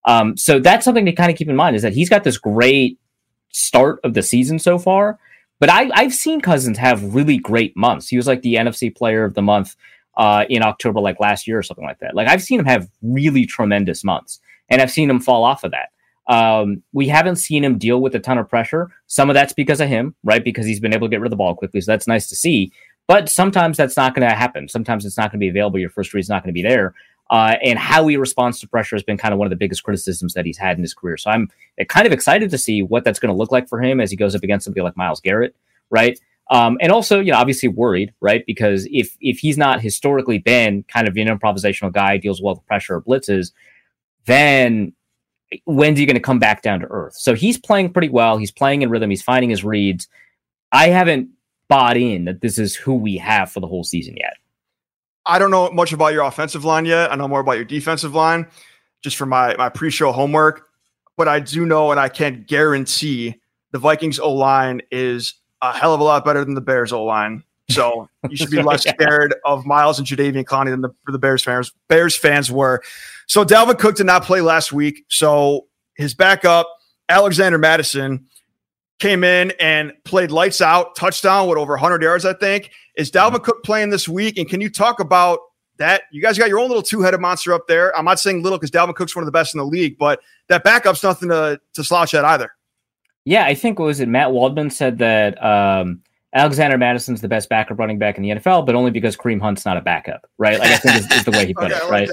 So that's something to kind of keep in mind, is that he's got this great start of the season so far. But I've seen Cousins have really great months. He was like the NFC Player of the Month in October, like last year or something like that. Like I've seen him have really tremendous months, and I've seen him fall off of that. We haven't seen him deal with a ton of pressure. Some of that's because of him, right? Because he's been able to get rid of the ball quickly. So that's nice to see. But sometimes that's not going to happen. Sometimes it's not going to be available. Your first read's not going to be there. And how he responds to pressure has been kind of one of the biggest criticisms that he's had in his career. So I'm kind of excited to see what that's going to look like for him as he goes up against somebody like Myles Garrett, right? And also, obviously worried, right? Because if he's not historically been kind of an improvisational guy, deals well with pressure or blitzes, then when's he going to come back down to earth? So he's playing pretty well. He's playing in rhythm. He's finding his reads. I haven't bought in that this is who we have for the whole season yet. I don't know much about your offensive line yet. I know more about your defensive line just from my pre-show homework. But I do know, and I can guarantee, the Vikings O-line is a hell of a lot better than the Bears O-line. So you should be less scared of Myles and Jadeveon Clowney than the Bears fans were. So Dalvin Cook did not play last week. So his backup, Alexander Mattison, came in and played lights out, touchdown with over 100 yards, I think. Is Dalvin Cook playing this week? And can you talk about that? You guys got your own little two-headed monster up there. I'm not saying little because Dalvin Cook's one of the best in the league, but that backup's nothing to slouch at either. Yeah, I think, Matt Waldman said that Alexander Madison's the best backup running back in the NFL, but only because Kareem Hunt's not a backup, right? Like I think is the way he put it, right?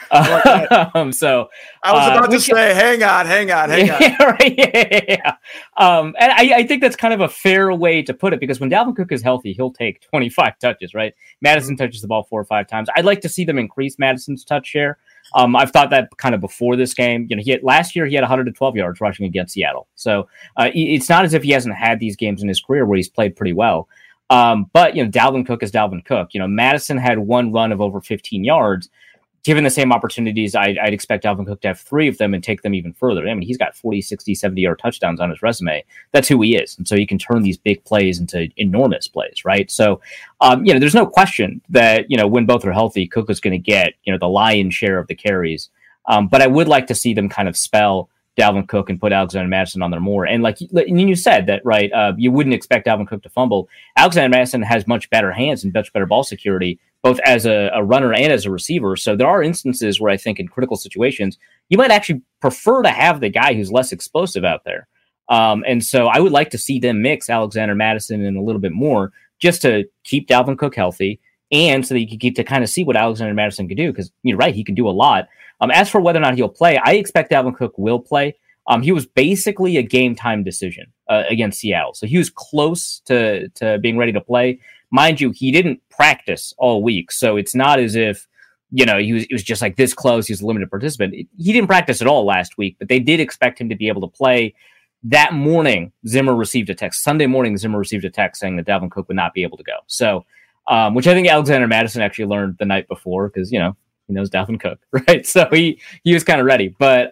So I was about to say, hang on. Yeah, right, yeah. And I think that's kind of a fair way to put it, because when Dalvin Cook is healthy, he'll take 25 touches, right? Madison touches the ball 4 or 5 times. I'd like to see them increase Madison's touch share. I've thought that kind of before this game. Last year he had 112 yards rushing against Seattle. So it's not as if he hasn't had these games in his career where he's played pretty well. But Dalvin Cook is Dalvin Cook. Madison had one run of over 15 yards. Given the same opportunities, I'd expect Dalvin Cook to have 3 of them and take them even further. I mean, he's got 40, 60, 70-yard touchdowns on his resume. That's who he is. And so he can turn these big plays into enormous plays, right? So, there's no question that, when both are healthy, Cook is going to get, the lion's share of the carries. But I would like to see them kind of spell Dalvin Cook and put Alexander Mattison on there more. And like you said that, right, you wouldn't expect Dalvin Cook to fumble. Alexander Mattison has much better hands and much better ball security, both as a runner and as a receiver. So there are instances where I think in critical situations, you might actually prefer to have the guy who's less explosive out there. And so I would like to see them mix Alexander Mattison in a little bit more just to keep Dalvin Cook healthy and so that you can get to kind of see what Alexander Mattison can do, because you're right, he can do a lot. As for whether or not he'll play, I expect Dalvin Cook will play. He was basically a game time decision against Seattle. So he was close to being ready to play. Mind you, he didn't practice all week. So it's not as if, he was just like this close. He was a limited participant. He didn't practice at all last week, but they did expect him to be able to play. That morning, Zimmer received a text. Sunday morning, Zimmer received a text saying that Dalvin Cook would not be able to go. So, which I think Alexander Mattison actually learned the night before because, he knows Dalvin Cook, right? So he was kind of ready. But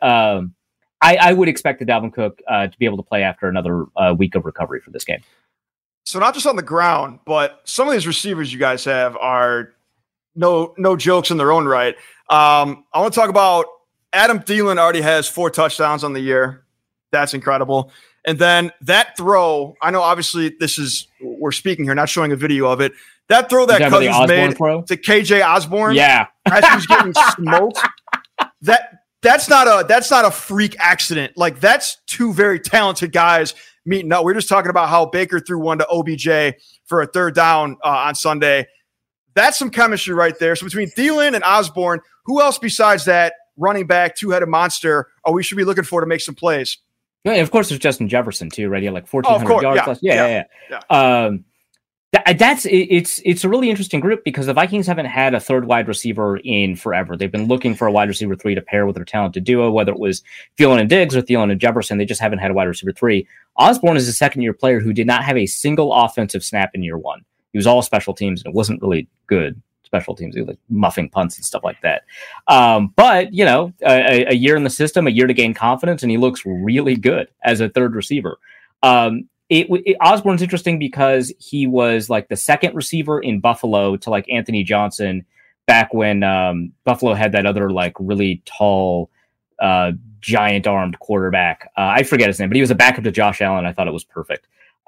I would expect the Dalvin Cook to be able to play after another week of recovery for this game. So not just on the ground, but some of these receivers you guys have are no jokes in their own right. I want to talk about Adam Thielen. Already has 4 touchdowns on the year. That's incredible. And then that throw, I know obviously we're speaking here, not showing a video of it. That throw that Cousins made to KJ Osborne, yeah, as he was getting smoked. That's not a freak accident. Like, that's 2 very talented guys meeting up. We're just talking about how Baker threw one to OBJ for a 3rd down on Sunday. That's some chemistry right there. So between Thielen and Osborne, who else besides that running back 2-headed monster we should be looking for to make some plays? Yeah, of course, there's Justin Jefferson too, right? He had like 1,400 yards last. Yeah. It's a really interesting group because the Vikings haven't had a 3rd wide receiver in forever. They've been looking for a wide receiver 3 to pair with their talented duo, whether it was Thielen and Diggs or Thielen and Jefferson. They just haven't had a wide receiver 3. Osborne is a 2nd-year player who did not have a single offensive snap in year 1. He was all special teams, and it wasn't really good special teams. He was like muffing punts and stuff like that. But a year in the system, a year to gain confidence, and he looks really good as a 3rd receiver. Osborne's interesting because he was like the 2nd receiver in Buffalo to like Anthony Johnson back when Buffalo had that other like really tall giant armed quarterback. I forget his name, but he was a backup to Josh Allen. I thought it was perfect.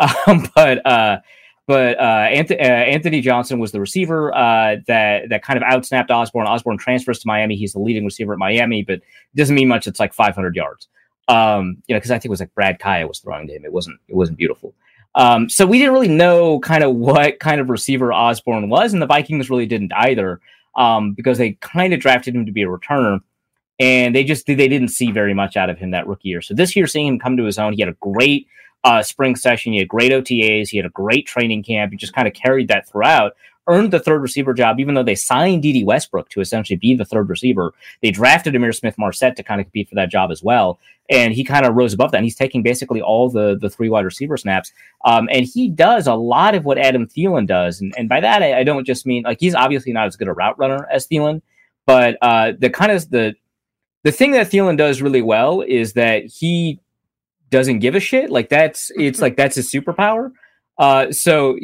But Anthony Johnson was the receiver that kind of outsnapped Osborne. Osborne transfers to Miami. He's the leading receiver at Miami, but it doesn't mean much. It's like 500 yards. Because I think it was like Brad Kaya was throwing to him. It wasn't beautiful. So we didn't really know kind of what kind of receiver Osborne was, and the Vikings really didn't either, because they kind of drafted him to be a returner, and they didn't see very much out of him that rookie year. So this year, seeing him come to his own, he had a great spring session. He had great OTAs. He had a great training camp. He just kind of carried that throughout. Earned the third receiver job, even though they signed D.D. Westbrook to essentially be the third receiver. They drafted Amir Smith-Marset to kind of compete for that job as well. And he kind of rose above that. And he's taking basically all the three wide receiver snaps. And he does a lot of what Adam Thielen does. And by that, I don't just mean, like, he's obviously not as good a route runner as Thielen. But the thing that Thielen does really well is that he doesn't give a shit. That's his superpower. So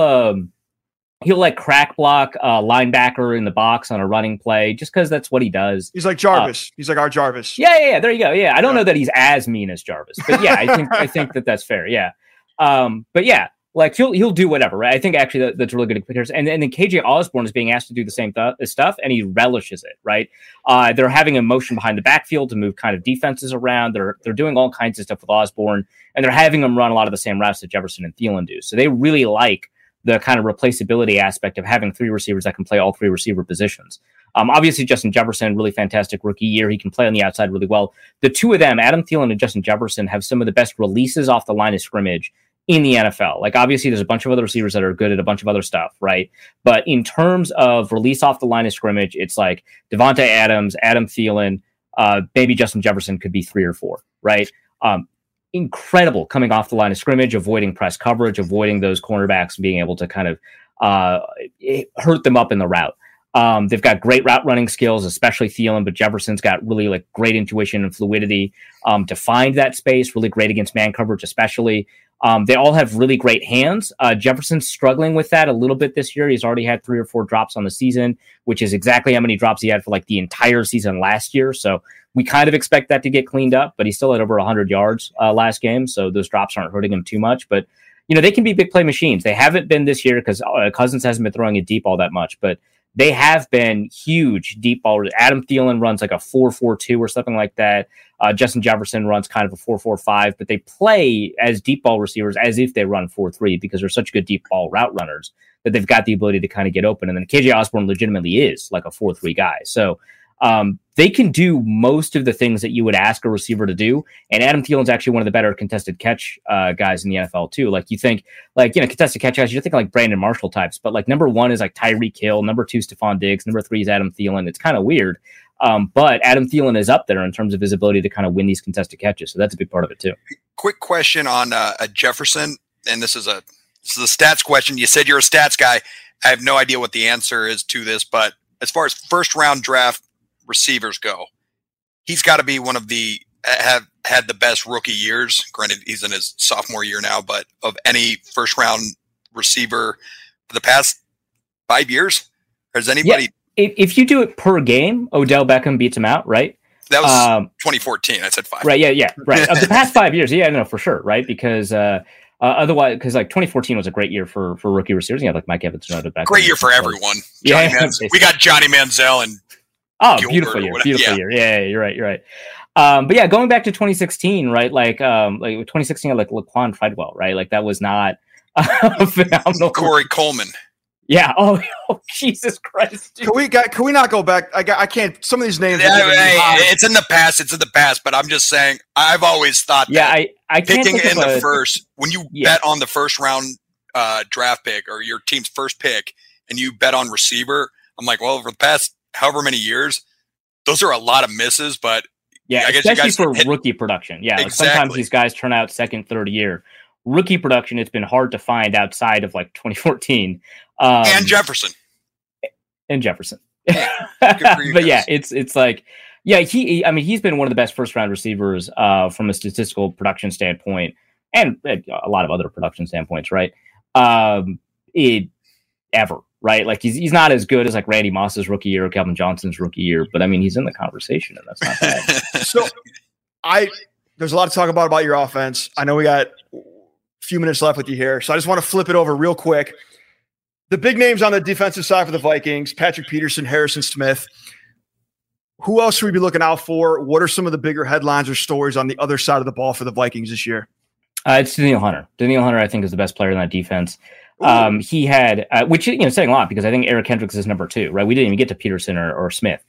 he'll like crack block linebacker in the box on a running play just because that's what he does. He's like Jarvis. He's like our Jarvis. Yeah. There you go. Yeah, I don't know that he's as mean as Jarvis, but yeah, I think that's fair. Yeah, but yeah, like he'll do whatever. Right? I think actually that's really good comparison. And then KJ Osborne is being asked to do the same stuff, and he relishes it. Right? They're having a motion behind the backfield to move kind of defenses around. They're doing all kinds of stuff with Osborne, and they're having him run a lot of the same routes that Jefferson and Thielen do. So they really like the kind of replaceability aspect of having three receivers that can play all three receiver positions. Obviously, Justin Jefferson, really fantastic rookie year. He can play on the outside really well. The two of them, Adam Thielen and Justin Jefferson, have some of the best releases off the line of scrimmage in the NFL. Like, obviously, there's a bunch of other receivers that are good at a bunch of other stuff, right? But in terms of release off the line of scrimmage, it's like Devontae Adams, Adam Thielen, maybe Justin Jefferson could be 3 or 4, right? Incredible coming off the line of scrimmage, avoiding press coverage, avoiding those cornerbacks, being able to kind of hurt them up in the route. They've got great route running skills, especially Thielen, but Jefferson's got really like great intuition and fluidity to find that space, really great against man coverage, especially. They all have really great hands. Jefferson's struggling with that a little bit this year. He's already had 3 or 4 drops on the season, which is exactly how many drops he had for like the entire season last year. So we kind of expect that to get cleaned up, but he still had over 100 yards last game. So those drops aren't hurting him too much, but they can be big play machines. They haven't been this year because Cousins hasn't been throwing it deep all that much, but they have been huge deep ball. Adam Thielen runs like a 4-4-2 or something like that. Justin Jefferson runs kind of a 4-4-5, but they play as deep ball receivers as if they run 4-3 because they're such good deep ball route runners that they've got the ability to kind of get open. And then KJ Osborne legitimately is like a 4-3 guy. So they can do most of the things that you would ask a receiver to do. And Adam Thielen's actually one of the better contested catch guys in the NFL too. Like you think contested catch guys, you're thinking like Brandon Marshall types, but like number 1 is like Tyreek Hill, number 2 Stephon Diggs, number 3 is Adam Thielen. It's kind of weird. But Adam Thielen is up there in terms of his ability to kind of win these contested catches. So that's a big part of it too. Quick question on Jefferson. And this is a stats question. You said you're a stats guy. I have no idea what the answer is to this, but as far as first round draft receivers go, he's got to be one of the have had the best rookie years. Granted, he's in his sophomore year now, but of any first round receiver for the past 5 years, has anybody? Yeah. If you do it per game, Odell Beckham beats him out, right? That was 2014. I said 5. Right. Yeah. Right. Of the past 5 years, yeah, no, for sure, right? Because otherwise, because like 2014 was a great year for rookie receivers. You had like Mike Evans and Odell Beckham. Great year for everyone. We got Johnny Manziel and Gilbert, beautiful year. Yeah, you're right. But yeah, going back to 2016, right? Like 2016, like Laquan Treadwell, right? Like that was not phenomenal. Corey Coleman. Yeah. Oh, Jesus Christ. Dude. Can we not go back? I can't. Some of these names. It's in the past. It's in the past. But I'm just saying. I've always thought. Yeah, that I can't picking in the first when you bet on the first round draft pick or your team's first pick and you bet on receiver. I'm like, well, over the past however many years, those are a lot of misses. But yeah, I guess especially for rookie production. Yeah, exactly. Like sometimes these guys turn out second, third year. Rookie production, it's been hard to find outside of like 2014. And Jefferson. Yeah. But yeah, it's like, yeah, he's been one of the best first round receivers from a statistical production standpoint and a lot of other production standpoints, right? Ever, right? Like he's not as good as like Randy Moss's rookie year or Calvin Johnson's rookie year, but I mean, he's in the conversation and that's not bad. there's a lot to talk about your offense. I know we got a few minutes left with you here, so I just want to flip it over real quick. The big names on the defensive side for the Vikings: Patrick Peterson, Harrison Smith. Who else should we be looking out for? What are some of the bigger headlines or stories on the other side of the ball for the Vikings this year? It's Danielle Hunter. Danielle Hunter, I think, is the best player in that defense. He had, which, saying a lot, because I think Eric Kendricks is number 2, right? We didn't even get to Peterson or Smith.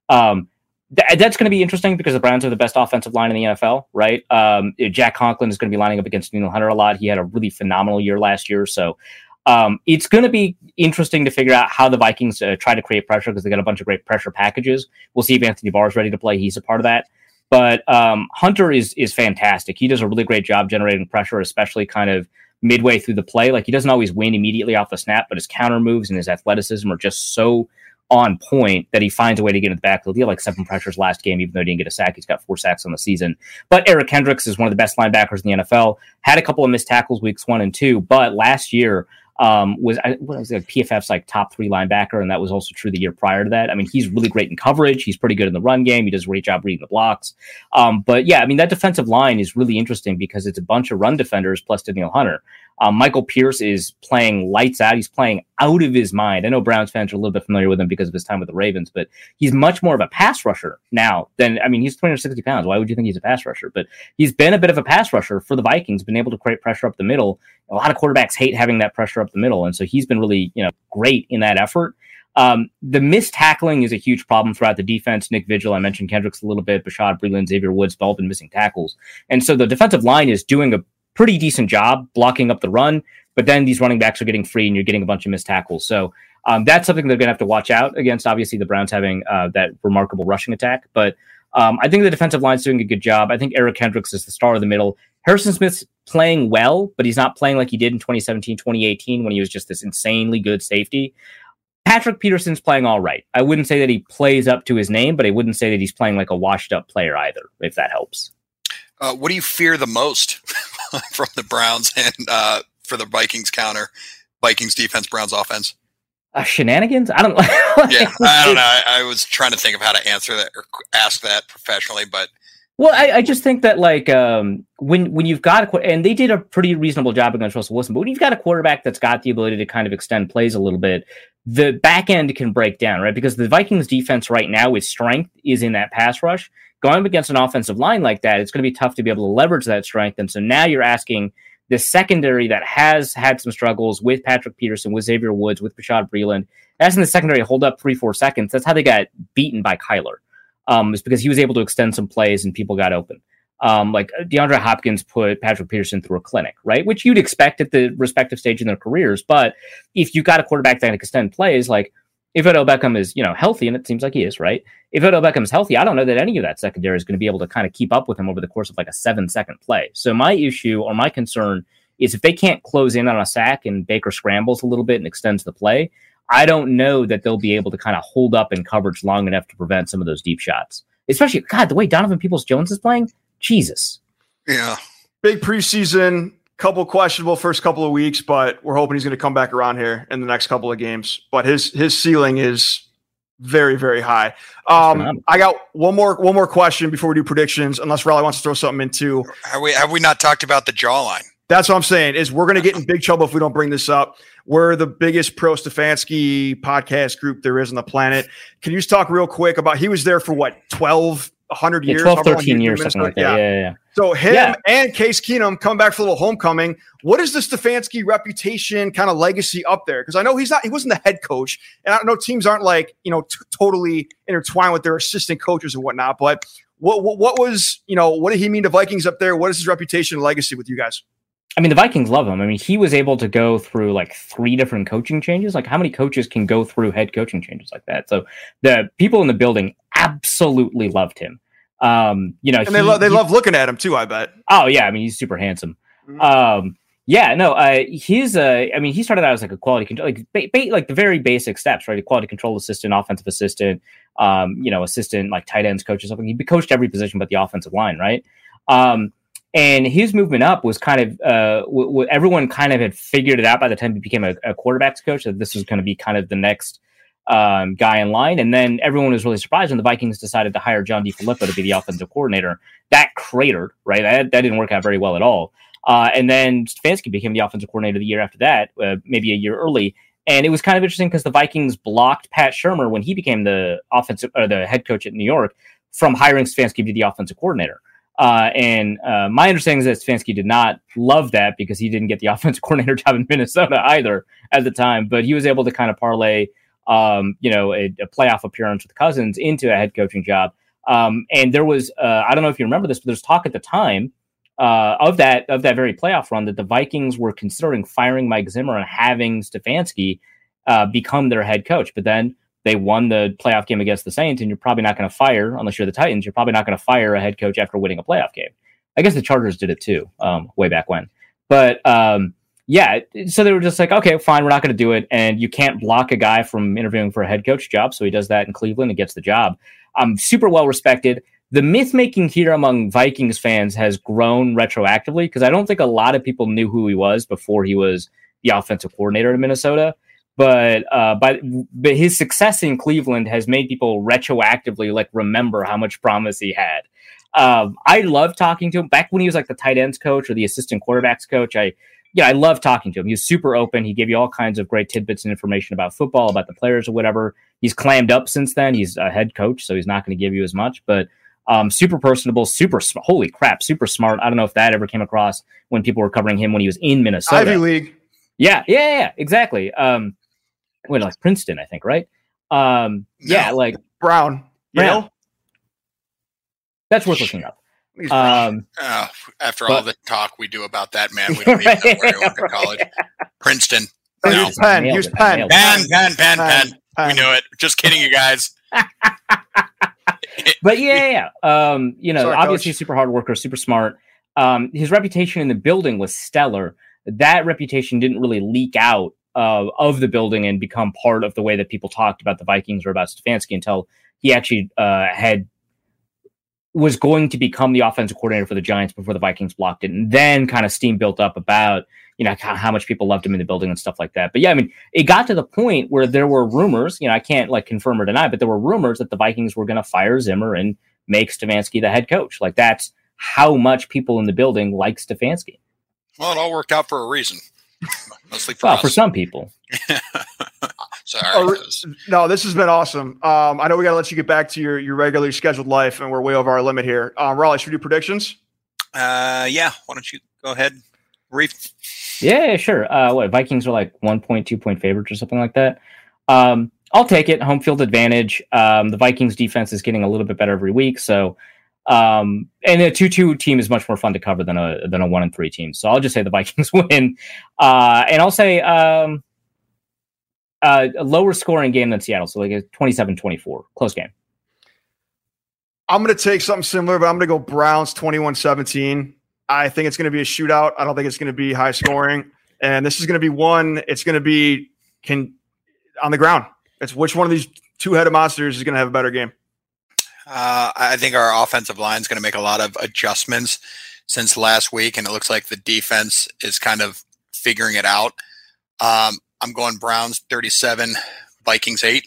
That's going to be interesting because the Browns are the best offensive line in the NFL, right? Jack Conklin is going to be lining up against Danielle Hunter a lot. He had a really phenomenal year last year. So it's going to be interesting to figure out how the Vikings try to create pressure, because they got a bunch of great pressure packages. We'll see if Anthony Barr is ready to play. He's a part of that. But Hunter is fantastic. He does a really great job generating pressure, especially kind of midway through the play. Like, he doesn't always win immediately off the snap, but his counter moves and his athleticism are just so on point that he finds a way to get in the backfield. He had like 7 pressures last game, even though he didn't get a sack. He's got 4 sacks on the season. But Eric Kendricks is one of the best linebackers in the NFL. Had a couple of missed tackles weeks 1 and 2, but last year was like PFF's like top 3 linebacker, and that was also true the year prior to that. I mean, he's really great in coverage. He's pretty good in the run game. He does a great job reading the blocks. But yeah, I mean, that defensive line is really interesting because it's a bunch of run defenders plus Danielle Hunter. Michael Pierce is playing lights out. He's playing out of his mind. I know Browns fans are a little bit familiar with him because of his time with the Ravens, but he's much more of a pass rusher now than, I mean, he's 260 pounds. Why would you think he's a pass rusher? But he's been a bit of a pass rusher for the Vikings, been able to create pressure up the middle. A lot of quarterbacks hate having that pressure up the middle. And so he's been really, great in that effort. The missed tackling is a huge problem throughout the defense. Nick Vigil, I mentioned Kendricks a little bit, Bashad Breeland, Xavier Woods, all been missing tackles. And so the defensive line is doing a pretty decent job blocking up the run, but then these running backs are getting free and you're getting a bunch of missed tackles. So that's something they're going to have to watch out against. Obviously, the Browns having that remarkable rushing attack, but I think the defensive line's doing a good job. I think Eric Kendricks is the star of the middle. Harrison Smith's playing well, but he's not playing like he did in 2017, 2018 when he was just this insanely good safety. Patrick Peterson's playing all right. I wouldn't say that he plays up to his name, but I wouldn't say that he's playing like a washed up player either, if that helps. What do you fear the most from the Browns and for the Vikings counter? Vikings defense, Browns offense? Shenanigans? I don't know. Yeah, I don't know. I was trying to think of how to answer that or ask that professionally, but. Well, I just think that like when you've got and they did a pretty reasonable job against Russell Wilson, but when you've got a quarterback that's got the ability to kind of extend plays a little bit, the back end can break down, right? Because the Vikings defense right now, its strength is in that pass rush. Going up against an offensive line like that, it's going to be tough to be able to leverage that strength. And so now you're asking the secondary that has had some struggles with Patrick Peterson, with Xavier Woods, with Bashad Breeland, asking the secondary to hold up 3-4 seconds. That's how they got beaten by Kyler. It's because he was able to extend some plays and people got open. Like DeAndre Hopkins put Patrick Peterson through a clinic, right? Which you'd expect at the respective stage in their careers. But if you got a quarterback that can extend plays, like if Odell Beckham is, healthy, and it seems like he is, right? If Odell Beckham is healthy, I don't know that any of that secondary is going to be able to kind of keep up with him over the course of like a 7-second play. So my issue or my concern is if they can't close in on a sack and Baker scrambles a little bit and extends the play, I don't know that they'll be able to kind of hold up in coverage long enough to prevent some of those deep shots. Especially, God, the way Donovan Peoples-Jones is playing, Jesus. Yeah. Big preseason, couple questionable first couple of weeks, but we're hoping he's going to come back around here in the next couple of games. But his ceiling is very, very high. I got one more question before we do predictions, unless Raleigh wants to throw something in too. Have we not talked about the jawline? That's what I'm saying, is we're going to get in big trouble if we don't bring this up. We're the biggest pro Stefanski podcast group there is on the planet. Can you just talk real quick about, he was there for what, 100 years? 12, 13 years, something like that. Yeah. So him and Case Keenum come back for a little homecoming. What is the Stefanski reputation kind of legacy up there? Because I know he wasn't the head coach, and I know teams aren't like, totally intertwined with their assistant coaches and whatnot, but what was, what did he mean to Vikings up there? What is his reputation and legacy with you guys? I mean, the Vikings love him. I mean, he was able to go through like 3 different coaching changes. Like, how many coaches can go through head coaching changes like that? So the people in the building absolutely loved him. And they love looking at him too, I bet. Oh yeah. I mean, he's super handsome. Mm-hmm. He started out as like a quality control, like the very basic steps, right? A quality control assistant, offensive assistant, assistant, like tight ends coach or something. He coached every position but the offensive line, right? And his movement up was kind of, everyone kind of had figured it out by the time he became a quarterback's coach, that this was going to be kind of the next guy in line. And then everyone was really surprised when the Vikings decided to hire John DeFilippo to be the offensive coordinator. That cratered, right? That didn't work out very well at all. And then Stefanski became the offensive coordinator the year after that, maybe a year early. And it was kind of interesting because the Vikings blocked Pat Shurmur when he became the head coach at New York from hiring Stefanski to be the offensive coordinator. And my understanding is that Stefanski did not love that because he didn't get the offensive coordinator job in Minnesota either at the time. But he was able to kind of parlay, a playoff appearance with Cousins into a head coaching job. And there was, I don't know if you remember this, but there's talk at the time of that very playoff run that the Vikings were considering firing Mike Zimmer and having Stefanski become their head coach. But then they won the playoff game against the Saints, and you're probably not going to fire, unless you're the Titans, you're probably not going to fire a head coach after winning a playoff game. I guess the Chargers did it too, way back when. But so they were just like, okay, fine, we're not going to do it. And you can't block a guy from interviewing for a head coach job. So he does that in Cleveland and gets the job. Super well respected. The myth making here among Vikings fans has grown retroactively because I don't think a lot of people knew who he was before he was the offensive coordinator in Minnesota. But his success in Cleveland has made people retroactively remember how much promise he had. I love talking to him back when he was like the tight ends coach or the assistant quarterbacks coach. I love talking to him. He was super open. He gave you all kinds of great tidbits and information about football, about the players or whatever. He's clammed up since then. He's a head coach, so he's not going to give you as much, but super personable, super holy crap, super smart. I don't know if that ever came across when people were covering him when he was in Minnesota. Ivy League. Yeah, exactly. Like Princeton, I think, right? Like Brown. Yale? That's worth looking up. After all the talk we do about that man, we don't even know where he went to college. Princeton. He was Penn. Penn. We knew it. Just kidding, you guys. But Sorry, obviously Coach. super hard worker, super smart. His reputation in the building was stellar. That reputation didn't really leak out of the building and become part of the way that people talked about the Vikings or about Stefanski until he actually was going to become the offensive coordinator for the Giants before the Vikings blocked it. And then kind of steam built up about, how much people loved him in the building and stuff like that. But it got to the point where there were rumors, I can't confirm or deny, but there were rumors that the Vikings were going to fire Zimmer and make Stefanski the head coach. That's how much people in the building like Stefanski. Well, it all worked out for a reason. Mostly for us. For some people. Sorry. No, this has been awesome. I know we got to let you get back to your regularly scheduled life, and we're way over our limit here. Raleigh, should we do predictions? Yeah. Why don't you go ahead, Reef? Yeah, sure. Vikings are 1.2 point favorites or something like that. I'll take it. Home field advantage. The Vikings defense is getting a little bit better every week. So, and a 2-2 team is much more fun to cover than a 1-3 team. So I'll just say the Vikings win. And I'll say a lower scoring game than Seattle. So a 27-24 close game. I'm going to take something similar, but I'm going to go Browns 21-17. I think it's going to be a shootout. I don't think it's going to be high scoring. And this is going to be it's going to be on the ground. It's which one of these two-headed monsters is going to have a better game. I think our offensive line is going to make a lot of adjustments since last week, and it looks like the defense is kind of figuring it out. I'm going Browns 37, Vikings 8.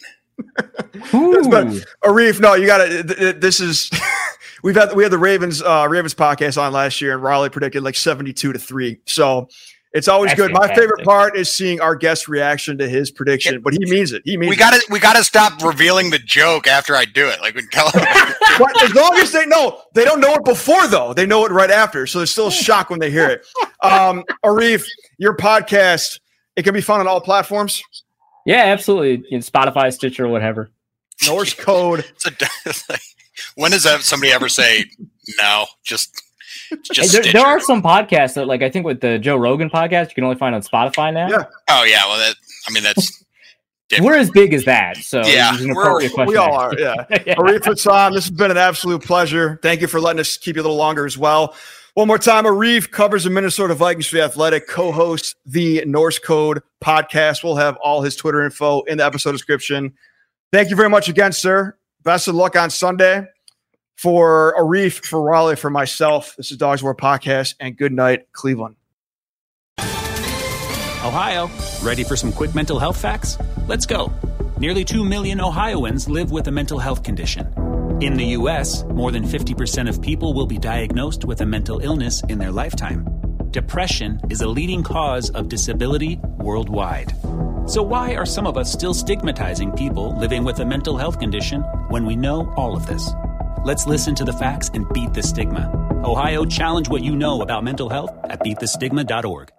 Arif, no, you got to. This is we had the Ravens podcast on last year, and Raleigh predicted 72-3. So it's always good. Fantastic. My favorite part is seeing our guest reaction to his prediction, but he means it. We got to stop revealing the joke after I do it. But as long as they don't know it before though. They know it right after, so there's still a shock when they hear it. Arif, your podcast, it can be found on all platforms. Yeah, absolutely. Spotify, Stitcher, whatever. Norse code. When does somebody ever say no? Just there are some podcasts that, I think with the Joe Rogan podcast, you can only find on Spotify now. Yeah. Oh yeah. Well, that's. Different. We're as big as that, so yeah, we all are. Yeah. Arif Hassan, this has been an absolute pleasure. Thank you for letting us keep you a little longer as well. One more time, Arif covers the Minnesota Vikings for The Athletic, co-hosts the Norse Code podcast. We'll have all his Twitter info in the episode description. Thank you very much again, sir. Best of luck on Sunday. For Arif, for Raleigh, for myself, this is Dogs War Podcast, and good night, Cleveland. Ohio, ready for some quick mental health facts? Let's go. Nearly 2 million Ohioans live with a mental health condition. In the U.S., more than 50% of people will be diagnosed with a mental illness in their lifetime. Depression is a leading cause of disability worldwide. So why are some of us still stigmatizing people living with a mental health condition when we know all of this? Let's listen to the facts and beat the stigma. Ohio, challenge what you know about mental health at beatthestigma.org.